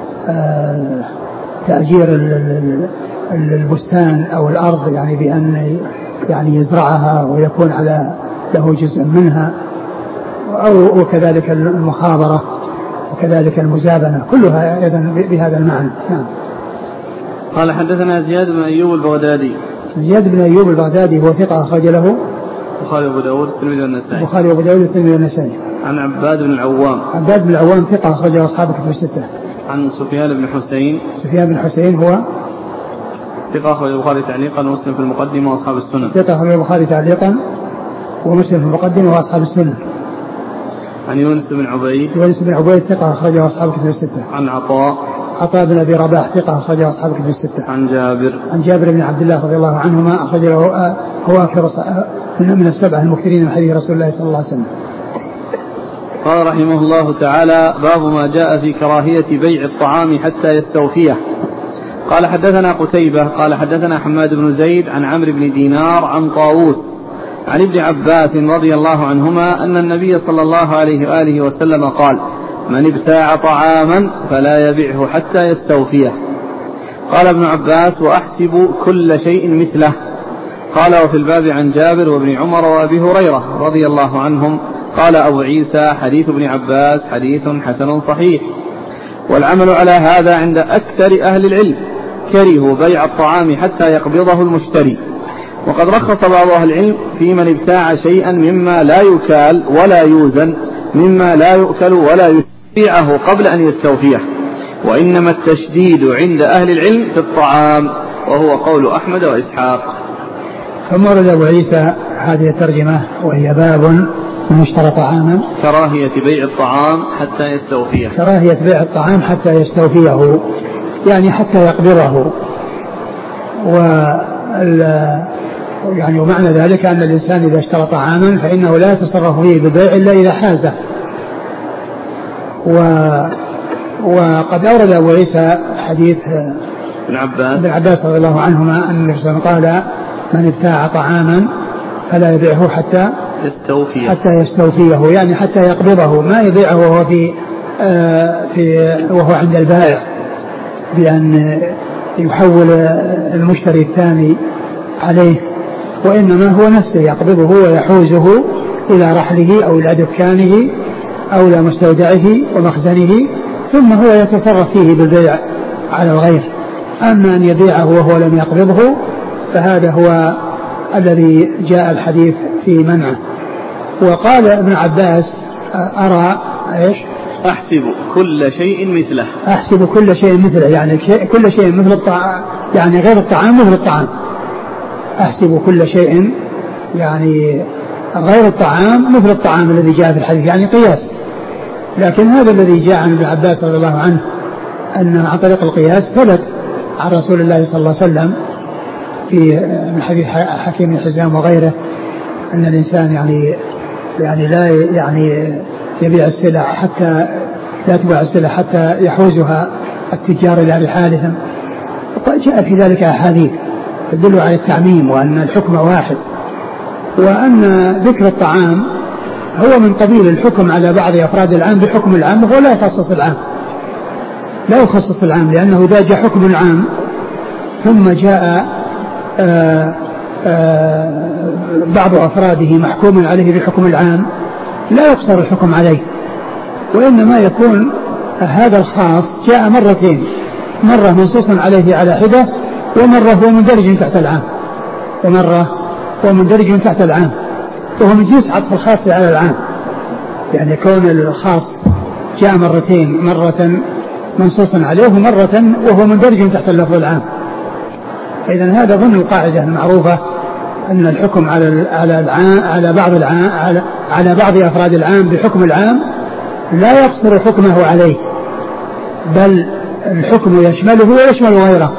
تأجير البستان أو الأرض، يعني بأن يعني يزرعها ويكون له جزء منها، أو وكذلك المخابرة وكذلك المزابنة، كلها أيضا بهذا المعنى. نعم.
قال حدثنا زياد بن أيوب البغدادي.
زياد بن أيوب البغدادي هو ثقة أخرج له
البخاري وأبو داود الترمذي والنسائي.
البخاري وأبو داود الترمذي والنسائي.
عن عباد بن العوام.
عباد بن العوام ثقة أخرج له أصحاب الكتب الستة.
عن سفيان بن حسين.
سفيان بن حسين هو
ثقة أخرج البخاري تعليقا ومسلم في المقدمة وأصحاب السنن.
ثقة أخرج البخاري تعليقا ومسلم في المقدمة وأصحاب السنن.
عن يونس بن عبيد.
يونس بن عبيد ثقة أخرجه أصحاب الكتب الستة.
عن عطاء
بن أبي رباح ثقة أخرجه أصحاب الكتب الستة.
عن جابر
بن عبد الله رضي الله عنهما أخرجه هو أكثر من 7 المكثرين من حديث رسول الله صلى الله عليه وسلم.
قال رحمه الله تعالى: باب ما جاء في كراهية بيع الطعام حتى يستوفيه. قال حدثنا قتيبة قال حدثنا حماد بن زيد عن عمرو بن دينار عن طاووس عن ابن عباس رضي الله عنهما أن النبي صلى الله عليه وآله وسلم قال: من ابتاع طعاما فلا يبعه حتى يستوفيه. قال ابن عباس: وأحسب كل شيء مثله. قال: وفي الباب عن جابر وابن عمر وأبي هريرة رضي الله عنهم. قال أبو عيسى: حديث ابن عباس حديث حسن صحيح. والعمل على هذا عند أكثر أهل العلم، كرهوا بيع الطعام حتى يقبضه المشتري. وقد رخص بعض أهل العلم في من ابتاع شيئا مما لا يكال ولا يوزن، مما لا يؤكل ولا يبيعه قبل أن يستوفيه. وإنما التشديد عند أهل العلم في الطعام، وهو قول أحمد وإسحاق.
ثم ورد أبو عيسى هذه الترجمة وهي باب من اشترى طعاما
كراهية بيع الطعام حتى يستوفيه.
كراهية بيع الطعام حتى يستوفيه، يعني حتى يقبضه. يعني ومعنى ذلك أن الإنسان إذا اشترى طعاما فإنه لا يتصرف فيه بالبيع إلا إذا حازه. وقد أورد أبو عيسى حديث ابن عباس رضي الله عنهما أن النبي صلى الله عليه وسلم قال: من ابتاع طعاما فلا يبيعه حتى يستوفيه، يعني حتى يقبضه، ما يبيعه وهو وهو عند البائع بأن يحول المشتري الثاني عليه، وإنما هو نفسه يقبضه ويحوزه إلى رحله أو إلى دكانه أو إلى مستودعه ومخزنه، ثم هو يتصرف فيه بالبيع على الغير. أما أن يبيعه وهو لم يقبضه فهذا هو الذي جاء الحديث في منعه. وقال ابن عباس: أرى إيش؟
أحسب كل شيء مثله.
أحسب كل شيء مثله، يعني كل شيء مثل الطعام، يعني غير الطعام مثل الطعام. أحسب كل شيء يعني غير الطعام مثل الطعام الذي جاء في الحديث، يعني قياس. لكن هذا الذي جاء عن ابن عباس رضي الله عنه أن عن طريق القياس ثبت عن رسول الله صلى الله عليه وسلم في من حديث حكيم بن حزام وغيره أن الإنسان يعني لا يعني يبيع السلع حتى لا تباع السلع حتى يحوزها التجار إلى رحالهم. جاء في ذلك أحاديث تدل على التعميم وأن الحكم واحد، وأن ذكر الطعام هو من قبيل الحكم على بعض أفراد العام بحكم العام، وهو لا يخصص العام، لأنه إذا جاء حكم العام ثم جاء بعض أفراده محكوم عليه بحكم العام لا يقصر الحكم عليه، وإنما يكون هذا الخاص جاء مرتين، مرة منصوصا عليه على حدة، ومرة هو مندرج تحت العام، وهو من جنس عطف الخاص على العام، يعني كون الخاص جاء مرتين، مرة منصوصا عليه ومرة وهو مندرج تحت اللفظ العام. فإذا هذا ضمن القاعدة المعروفة أن الحكم على بعض أفراد العام بحكم العام لا يقصر حكمه عليه، بل الحكم يشمله ويشمل غيره،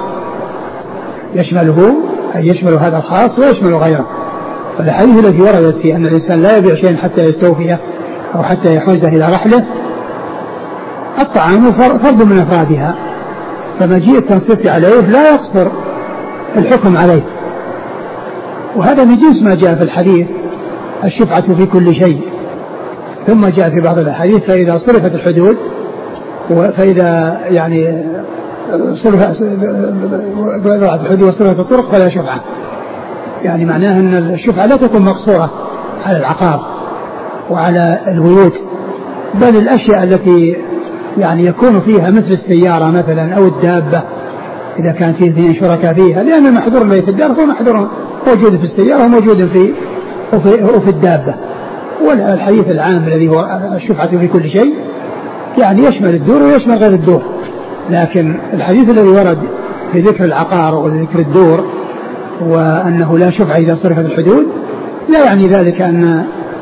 يشمل هذا الخاص ويشمل غيره. والحديث التي وردت في أن الإنسان لا يبيع شيئا حتى يستوفيه أو حتى يحوزه إلى رحله، الطعام فرد من أفرادها، فمجيء التنصيص عليه لا يقصر الحكم عليه. وهذا من جنس ما جاء في الحديث الشفعة في كل شيء. ثم جاء في بعض الأحاديث فإذا صرفت الحدود فإذا يعني صرفت الحدود وصرفت الطرق فلا شفعة، يعني معناه أن الشفعة لا تكون مقصورة على العقار وعلى البيوت، بل الأشياء التي يعني يكون فيها مثل السيارة مثلا أو الدابة إذا كان فيه اثنين شركاء فيها، لأن المحظور الذي في الدار هو محظور موجود في السيارة وموجود في الدابة. والحديث العام الذي هو الشفعة في كل شيء يعني يشمل الدور ويشمل غير الدور، لكن الحديث الذي ورد في ذكر العقار وذكر الدور وأنه لا شفعة إذا صرفت الحدود لا يعني ذلك أن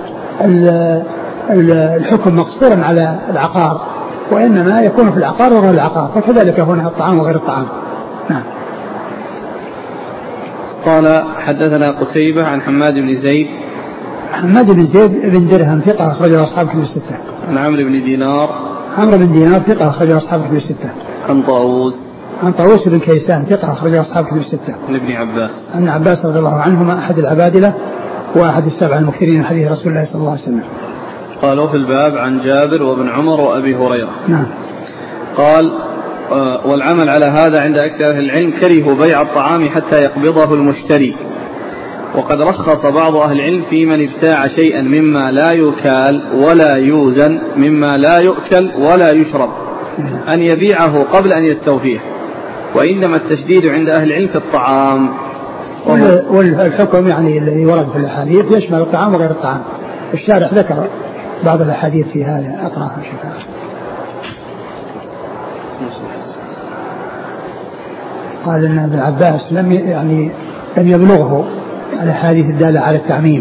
الحكم مقصورا على العقار، وإنما يكون في العقار وغير العقار، فكذلك هنا الطعام وغير الطعام. نعم.
قال: حدثنا قتيبة عن حماد بن زيد بن درهم ثقة أخرجه أصحاب كتب الستة. عن عمرو بن دينار
ثقة أخرجه أصحاب كتب الستة.
عن
طاووس بن كيسان ثقة أخرجه أصحاب كتب الستة.
عن ابن
عباس رضي الله عنهما أحد العبادلة وأحد السبع المكثرين من حديث رسول الله صلى الله عليه وسلم.
قالوا في الباب عن جابر وابن عمر وأبي هريرة.
نعم.
قال والعمل على هذا عند أكثر أهل العلم كرهوا بيع الطعام حتى يقبضه المشتري. وقد رخص بعض أهل العلم في من ابتاع شيئا مما لا يكال ولا يوزن مما لا يؤكل ولا يشرب أن يبيعه قبل أن يستوفيه، وإنما التشديد عند أهل العلم في الطعام.
والحكم يعني الذي ورد في الأحاديث يشمل الطعام وغير الطعام. الشارح ذكر بعض الأحاديث في هذا، أقرأها شكرا. قال إن ابن عباس لم يبلغه الأحاديث الدالة على التعميم.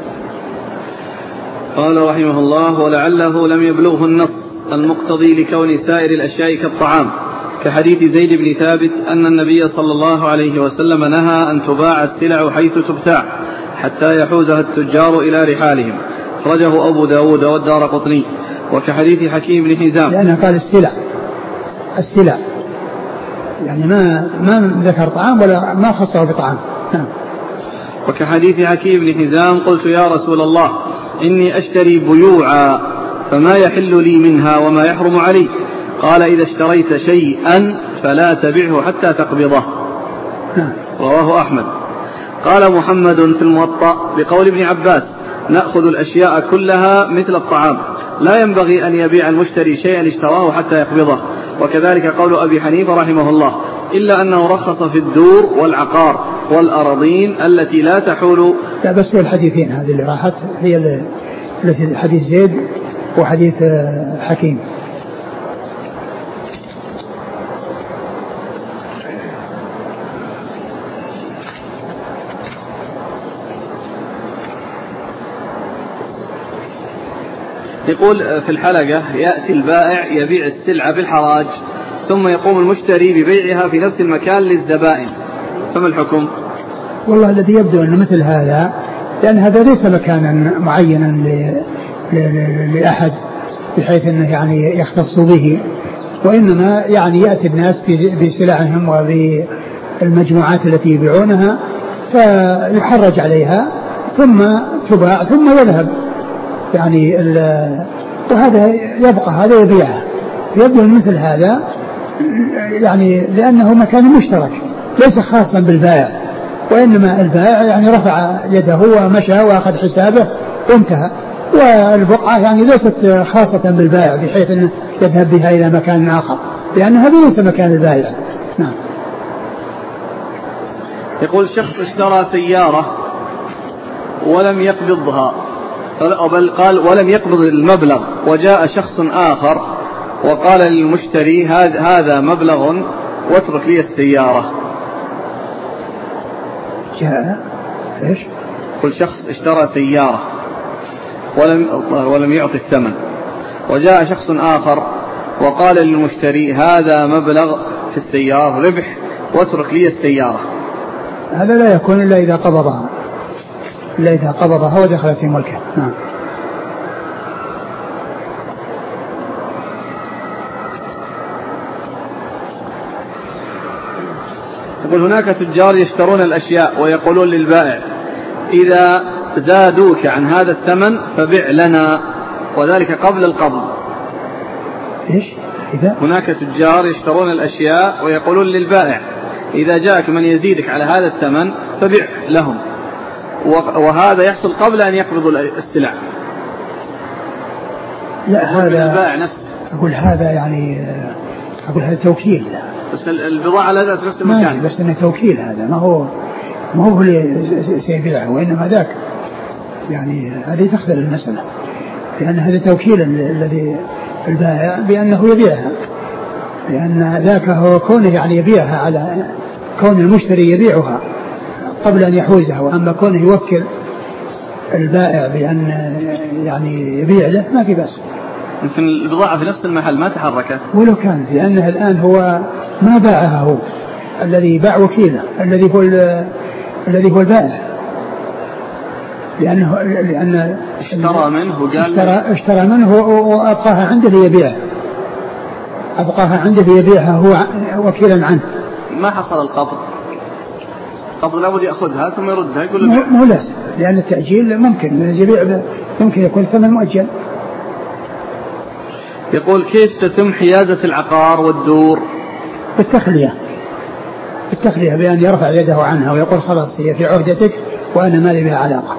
قال رحمه الله ولعله لم يبلغه النص المقتضي لكون سائر الأشياء كالطعام، كحديث زيد بن ثابت أن النبي صلى الله عليه وسلم نهى أن تباع السلع حيث تبتاع حتى يحوزها التجار إلى رحالهم، أخرجه أبو داود والدارقطني. وكحديث حكيم بن حزام
لأنه قال السلع يعني ما ذكر طعام ولا ما خصه بطعام.
وكحديث حكيم بن حزام قلت يا رسول الله إني أشتري بيوعا فما يحل لي منها وما يحرم علي؟ قال إذا اشتريت شيئا فلا تبعه حتى تقبضه. رواه أحمد. قال محمد في الموطأ بقول ابن عباس نأخذ الأشياء كلها مثل الطعام، لا ينبغي أن يبيع المشتري شيئا اشتراه حتى يقبضه. وكذلك قول أبي حنيفة رحمه الله، إلا أنه رخص في الدور والعقار والأراضين التي لا تحول.
لا بس الحديثين هذه اللي راحت هي التي حديث زيد وحديث حكيم.
يقول في الحلقة يأتي البائع يبيع السلعة بالحراج ثم يقوم المشتري ببيعها في نفس المكان للزبائن، فما الحكم؟
والله الذي يبدو أن مثل هذا، لأن هذا ليس مكانا معينا لأحد بحيث أنه يعني يختص به، وإنما يعني يأتي الناس بسلعهم وبالمجموعات التي يبيعونها فيحرج عليها ثم تباع ثم يذهب يعني وهذا يبقى هذا يبيعها. يبدو مثل هذا يعني لأنه مكان مشترك ليس خاصا بالبائع، وإنما البائع يعني رفع يده ومشى وأخذ حسابه وانتهى، والبقعة يعني ليست خاصة بالبائع بحيث أنه يذهب بها إلى مكان آخر، لأن هذا ليس مكان البائع. نعم.
يقول شخص اشترى سيارة ولم يقبضها، بل قال ولم يقبض المبلغ، وجاء شخص آخر وقال للمشتري هذا مبلغ واترك لي السيارة.
جاء ايش؟
كل شخص اشترى سيارة ولم يعطي الثمن، وجاء شخص آخر وقال للمشتري هذا مبلغ في السيارة ربح واترك لي السيارة.
هذا لا يكون إلا إذا قبضها، إلا إذا قبضها ودخلت في ملكه. نعم.
يقول هناك تجار يشترون الأشياء ويقولون للبائع إذا زادوك عن هذا الثمن فبع لنا، وذلك قبل القبض.
إيش؟ إذا
هناك تجار يشترون الأشياء ويقولون للبائع إذا جاءك من يزيدك على هذا الثمن فبع لهم، وهذا يحصل قبل أن يقبضوا السلع.
لا هذا
البائع نفسه.
أقول هذا يعني أقول هذا توكيل،
بس البضاعة لا في نفس المكان،
بس إنه توكيل، هذا ما هو اللي سيبيعه، وإنما ذاك يعني هذه تختلف المسألة، لأن هذا توكيل الذي البائع بأنه يبيعها، لأن ذاك هو كونه يعني يبيعها على كون المشتري يبيعها قبل أن يحوزها، وأما كونه يوكل البائع بأن يعني يبيع له ما في بأس.
يمكن البضاعة في نفس المحل ما تحركت
ولو كان، لأنه الآن هو ما باعها، هو الذي باع وكيله الذي هو البائع، لأن
اشترى منه قال
اشترى منه وأبقاها عنده ليبيعها، أبقاها عنده ليبيعها هو وكيلا عنه.
ما حصل القبض لابد يأخذها ثم يردها، يقول
مو لازم، لأن التأجيل ممكن يبيع، ممكن يكون ثمن مؤجل
يقول كيف تتم حيازة العقار والدور؟
بالتخلية بأن يرفع يده عنها ويقول خلاص هي في عهدتك وأنا ما لي بها علاقة.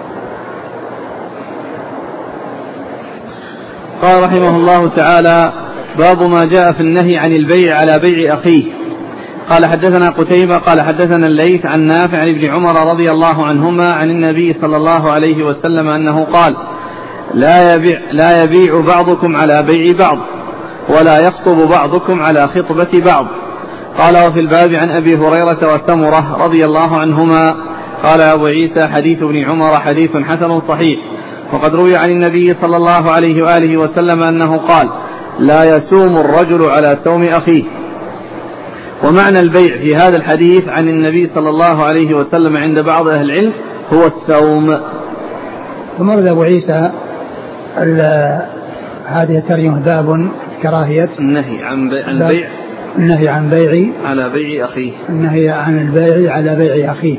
قال رحمه الله تعالى: باب ما جاء في النهي عن البيع على بيع أخيه. قال حدثنا قتيبة قال حدثنا الليث عن نافع عن ابن عمر رضي الله عنهما عن النبي صلى الله عليه وسلم أنه قال: لا يبيع بعضكم على بيع بعض، ولا يخطب بعضكم على خطبة بعض. قال: وفي الباب عن أبي هريرة وسمرة رضي الله عنهما. قال أبو عيسى: حديث ابن عمر حديث حسن صحيح. وقد روي عن النبي صلى الله عليه وآله وسلم أنه قال: لا يسوم الرجل على سوم أخيه. ومعنى البيع في هذا الحديث عن النبي صلى الله عليه وسلم عند بعض أهل العلم هو السوم.
ثم ورد أبو عيسى هذه الترجمة باب كراهية
النهي عن البيع
النهي عن بيع
على بيع أخيه،
النهي عن البيع على بيع أخيه.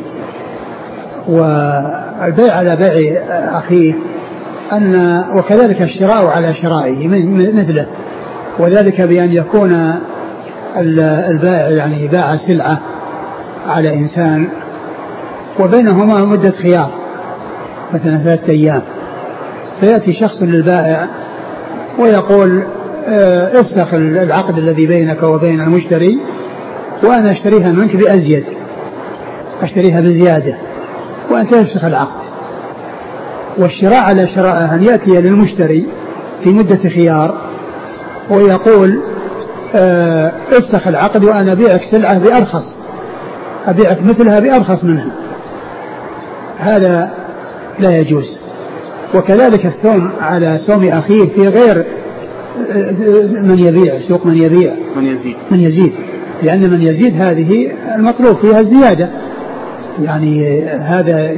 والبيع على بيع أخيه وكذلك الشراء على شرائه مثله، وذلك بأن يكون البائع يعني باع سلعة على إنسان وبينهما مدة خيار مثلا 3 أيام، فيأتي شخص للبائع ويقول: افسخ العقد الذي بينك وبين المشتري وأنا أشتريها منك بأزيد، أشتريها بزيادة وأنت افسخ العقد. والشراء على شراء أن يأتي للمشتري في مدة خيار ويقول: افسخ العقد وأنا أبيعك سلعة بأرخص، أبيعك مثلها بأرخص منها. هذا لا يجوز. وكذلك السوم على سوم أخيه في غير من يبيع، سوق من يبيع من يزيد، لأن من يزيد هذه المطلوب فيها الزيادة، يعني هذا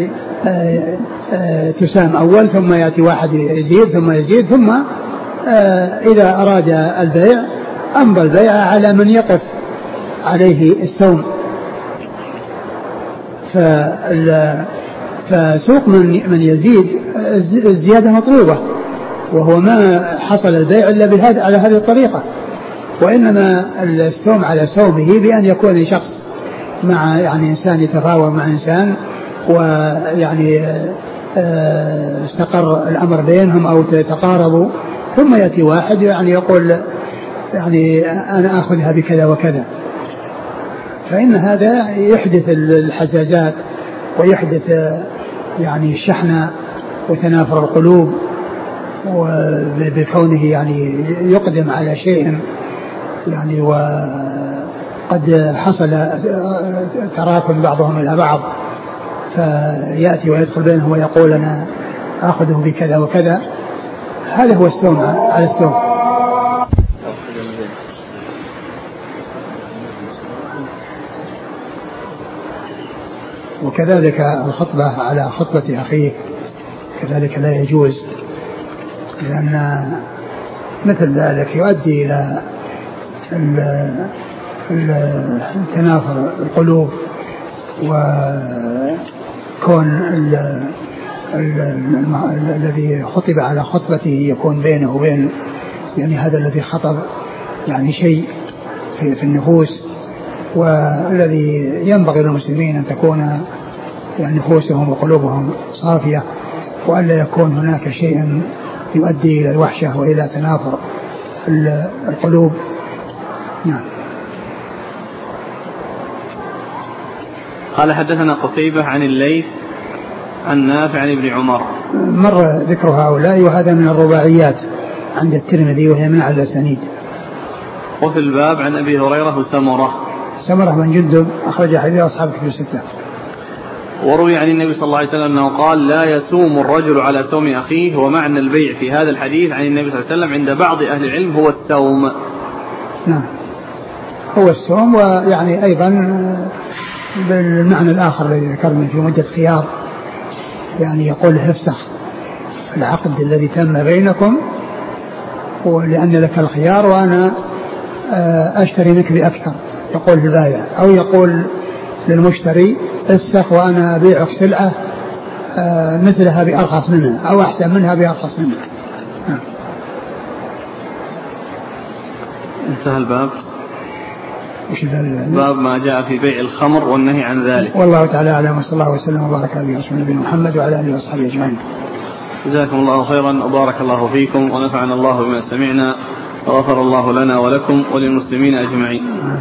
تسام أول ثم يأتي واحد يزيد ثم يزيد، ثم إذا أراد البيع أمضى البيع على من يقف عليه السوم. فسوق من يزيد الزيادة مطلوبة، وهو ما حصل البيع إلا على هذه الطريقة. وإنما السوم على سومه بأن يكون شخص مع يعني إنسان يتفاوض مع إنسان ويعني استقر الأمر بينهم أو تقاربوا، ثم يأتي واحد يعني يقول يعني أنا أخذها بكذا وكذا، فإن هذا يحدث الحزازات ويحدث يعني الشحنة وتنافر القلوب، وبكونه يعني يقدم على شيء يعني وقد حصل تراكم بعضهم إلى بعض، فيأتي ويدخل بينهم ويقول أنا أخذه بكذا وكذا. هذا هو السوم على السوم. وكذلك الخطبة على خطبة أخيه كذلك لا يجوز، لأن مثل ذلك يؤدي إلى تنافر القلوب، وكون الذي خطب على خطبته يكون بينه وبين يعني هذا الذي خطب يعني شيء في النفوس. والذي ينبغي للمسلمين أن تكون يعني نفوسهم وقلوبهم صافية، وألا يكون هناك شيء يؤدي إلى الوحشة وإلى تنافر القلوب. نعم.
قال حدثنا قتيبة عن الليث عن نافع عن ابن عمر.
مر ذكر هؤلاء، وهذا من الرباعيات عند الترمذي وهي من أعلى الأسانيد.
وفي الباب عن أبي هريرة سمرة
بن جندب أخرج حديث أصحاب كتب الستة.
وروي عن النبي صلى الله عليه وسلم أنه قال: لا يسوم الرجل على سوم أخيه. ومعنى البيع في هذا الحديث عن النبي صلى الله عليه وسلم عند بعض أهل العلم هو السوم.
نعم، هو السوم. ويعني أيضا بالمعنى الآخر الذي ذكرنا في مدة خيار، يعني يقول افسخ العقد الذي تم بينكم ولأن لك الخيار وأنا أشتري منك بأكثر، يقول البائع، أو يقول للمشتري افسخ وأنا أبيعك سلعة مثلها بأرخص منها أو أحسن منها بأرخص منها.
انتهى الباب. باب ما جاء في بيع الخمر والنهي عن ذلك.
والله تعالى أعلم، وصلى الله وسلم وبارك على رسول نبينا محمد وعلى آله وصحبه أجمعين.
جزاكم الله خيرا وبارك الله فيكم ونفعنا الله بما سمعنا وغفر الله لنا ولكم وللمسلمين أجمعين.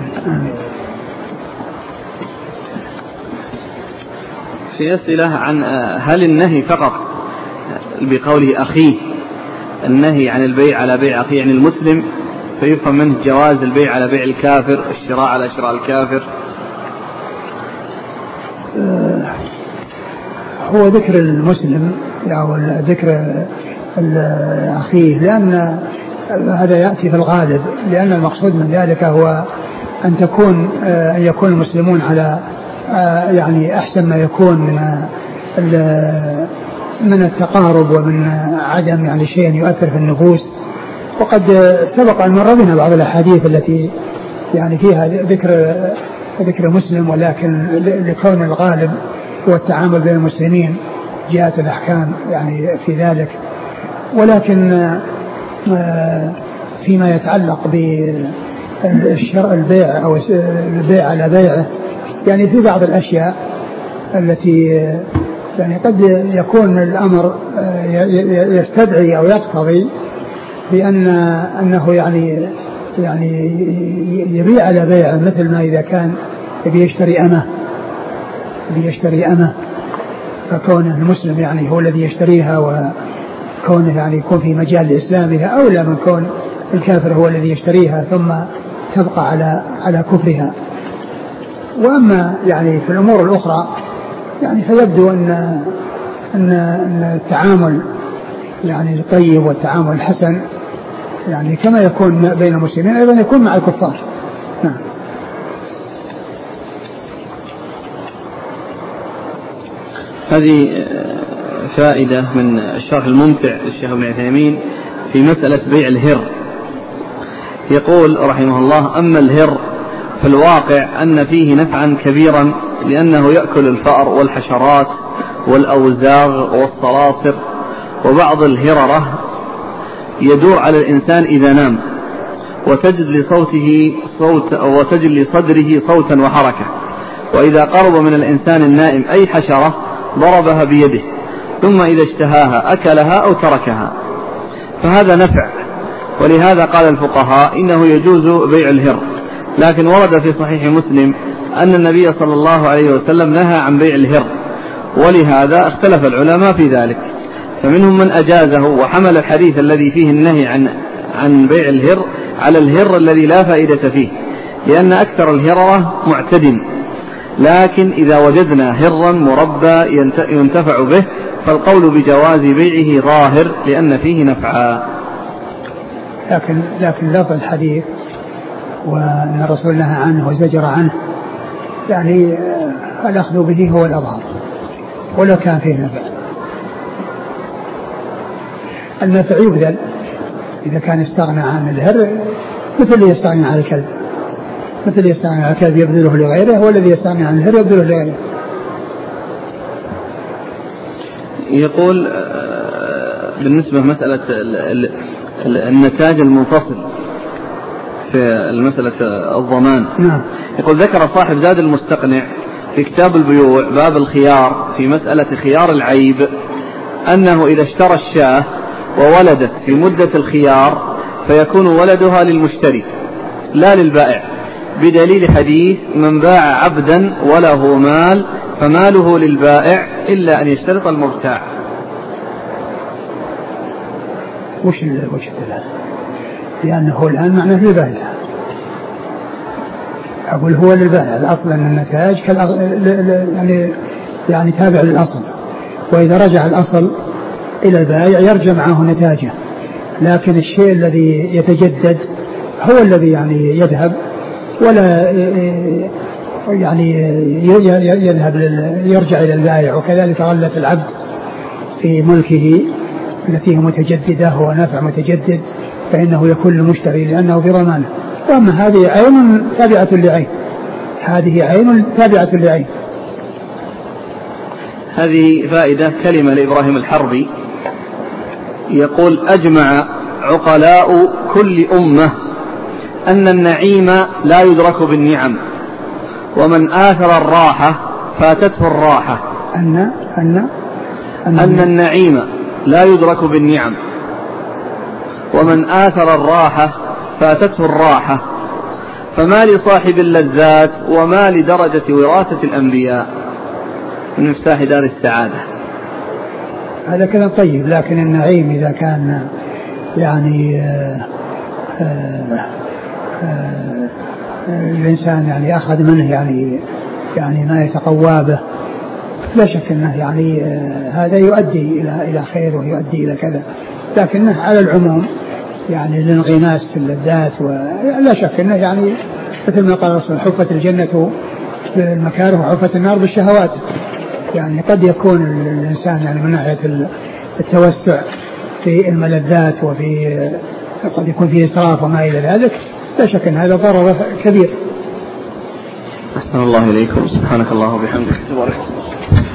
في أسئلة عن هل النهي فقط بقوله أخيه، النهي عن البيع على بيع أخيه يعني المسلم، فيفهم منه جواز البيع على بيع الكافر، الشراء على شراء الكافر؟
هو ذكر المسلم أو ذكر أخيه لأن هذا يأتي في الغالب، لأن المقصود من ذلك هو أن يكون المسلمون على يعني أحسن ما يكون من التقارب ومن عدم يعني شيء يؤثر في النفوس. وقد سبق أن مر بنا بعض الأحاديث التي يعني فيها ذكر مسلم، ولكن لكون الغالب هو التعامل بين المسلمين جاءت الأحكام يعني في ذلك. ولكن فيما يتعلق بالبيع أو البيع على بيعه، يعني في بعض الأشياء التي يعني قد يكون الأمر يستدعي أو يقتضي بأنه يعني يبيع على بيع، مثل ما إذا كان يشتري أمه فكونه المسلم يعني هو الذي يشتريها، وكونه يعني يكون في مجال لإسلامها أولى من كون الكافر هو الذي يشتريها ثم تبقى على كفرها. وأما يعني في الأمور الأخرى يعني فيبدو أن التعامل يعني الطيب والتعامل الحسن يعني كما يكون بين المسلمين أيضا يكون مع الكفار. نعم.
هذه فائدة من الشرح الممتع للشيخ ابن عثيمين في مسألة بيع الهر. يقول رحمه الله: أما الهر فالواقع أن فيه نفعا كبيرا، لأنه يأكل الفأر والحشرات والأوزاغ والصراصر، وبعض الهررة يدور على الإنسان إذا نام، وتجد لصدره صوتا وحركة، وإذا قرب من الإنسان النائم أي حشرة ضربها بيده، ثم إذا اشتهاها أكلها أو تركها، فهذا نفع. ولهذا قال الفقهاء إنه يجوز بيع الهر. لكن ورد في صحيح مسلم أن النبي صلى الله عليه وسلم نهى عن بيع الهر، ولهذا اختلف العلماء في ذلك، فمنهم من أجازه وحمل الحديث الذي فيه النهي عن بيع الهر على الهر الذي لا فائدة فيه، لأن أكثر الهررة معتد. لكن إذا وجدنا هرا مربى ينتفع به فالقول بجواز بيعه ظاهر، لأن فيه نفعا.
لكن لفظ الحديث وأن الرسول نهى عنه وزجر عنه، يعني الأخذ به هو الأظهر ولو كان فيه نفع. النفع يبذل إذا كان استغنى عن الهر، مثل يستغنى عن الكلب، مثل يستغنى عن الكلب يبذله لغيره، والذي يستغنى عن الهر يبذله لغيره.
يقول بالنسبة مسألة النتاج المنفصل في المسألة الضمان.
نعم.
يقول: ذكر صاحب زاد المستقنع في كتاب البيوع باب الخيار في مسألة خيار العيب أنه إذا اشترى الشاة وولدت في مدة الخيار فيكون ولدها للمشتري لا للبائع، بدليل حديث: من باع عبدا وله مال فماله للبائع إلا أن يشترط المبتاع.
وش الدلالة؟ لأنه الآن معناه للبائع. أقول هو للبائع، الأصل أن النتاج يعني تابع للأصل، وإذا رجع الأصل إلى البائع يرجع معه نتاجه، لكن الشيء الذي يتجدد هو الذي يعني يذهب، ولا يعني يرجع إلى البائع. وكذلك غلة العبد في ملكه التي هي متجددة ونفع متجدد فإنه يكون للمشتري لأنه في ضمانه. وأما هذه عين تابعة لعين، هذه عين تابعة لعين.
هذه فائدة كلمة لإبراهيم الحربي، يقول: أجمع عقلاء كل أمة أن النعيم لا يدرك بالنعم، ومن آثر الراحة فاتته الراحة. أن النعيم لا يدرك بالنعم، ومن آثر الراحة فاتته الراحة، فما لصاحب اللذات وما لدرجة وراثة الأنبياء من مفتاح دار السعادة.
هذا كلام طيب، لكن النعيم إذا كان يعني الإنسان يعني أخذ منه يعني ما يتقوى به، لا شك أنه يعني هذا يؤدي إلى خير ويؤدي إلى كذا، لكنه على العموم يعني الانغماس في اللذات، ولا شك أنه يعني مثل ما قال الرسول حفت الجنة بالمكاره وحفت النار بالشهوات. يعني قد يكون الإنسان يعني من ناحية التوسع في الملذات وفي قد يكون فيه إسراف وما إلى ذلك، لا شك أن هذا ضرر كبير.
أحسن الله إليكم. سبحانك الله وبحمدك. تبارك.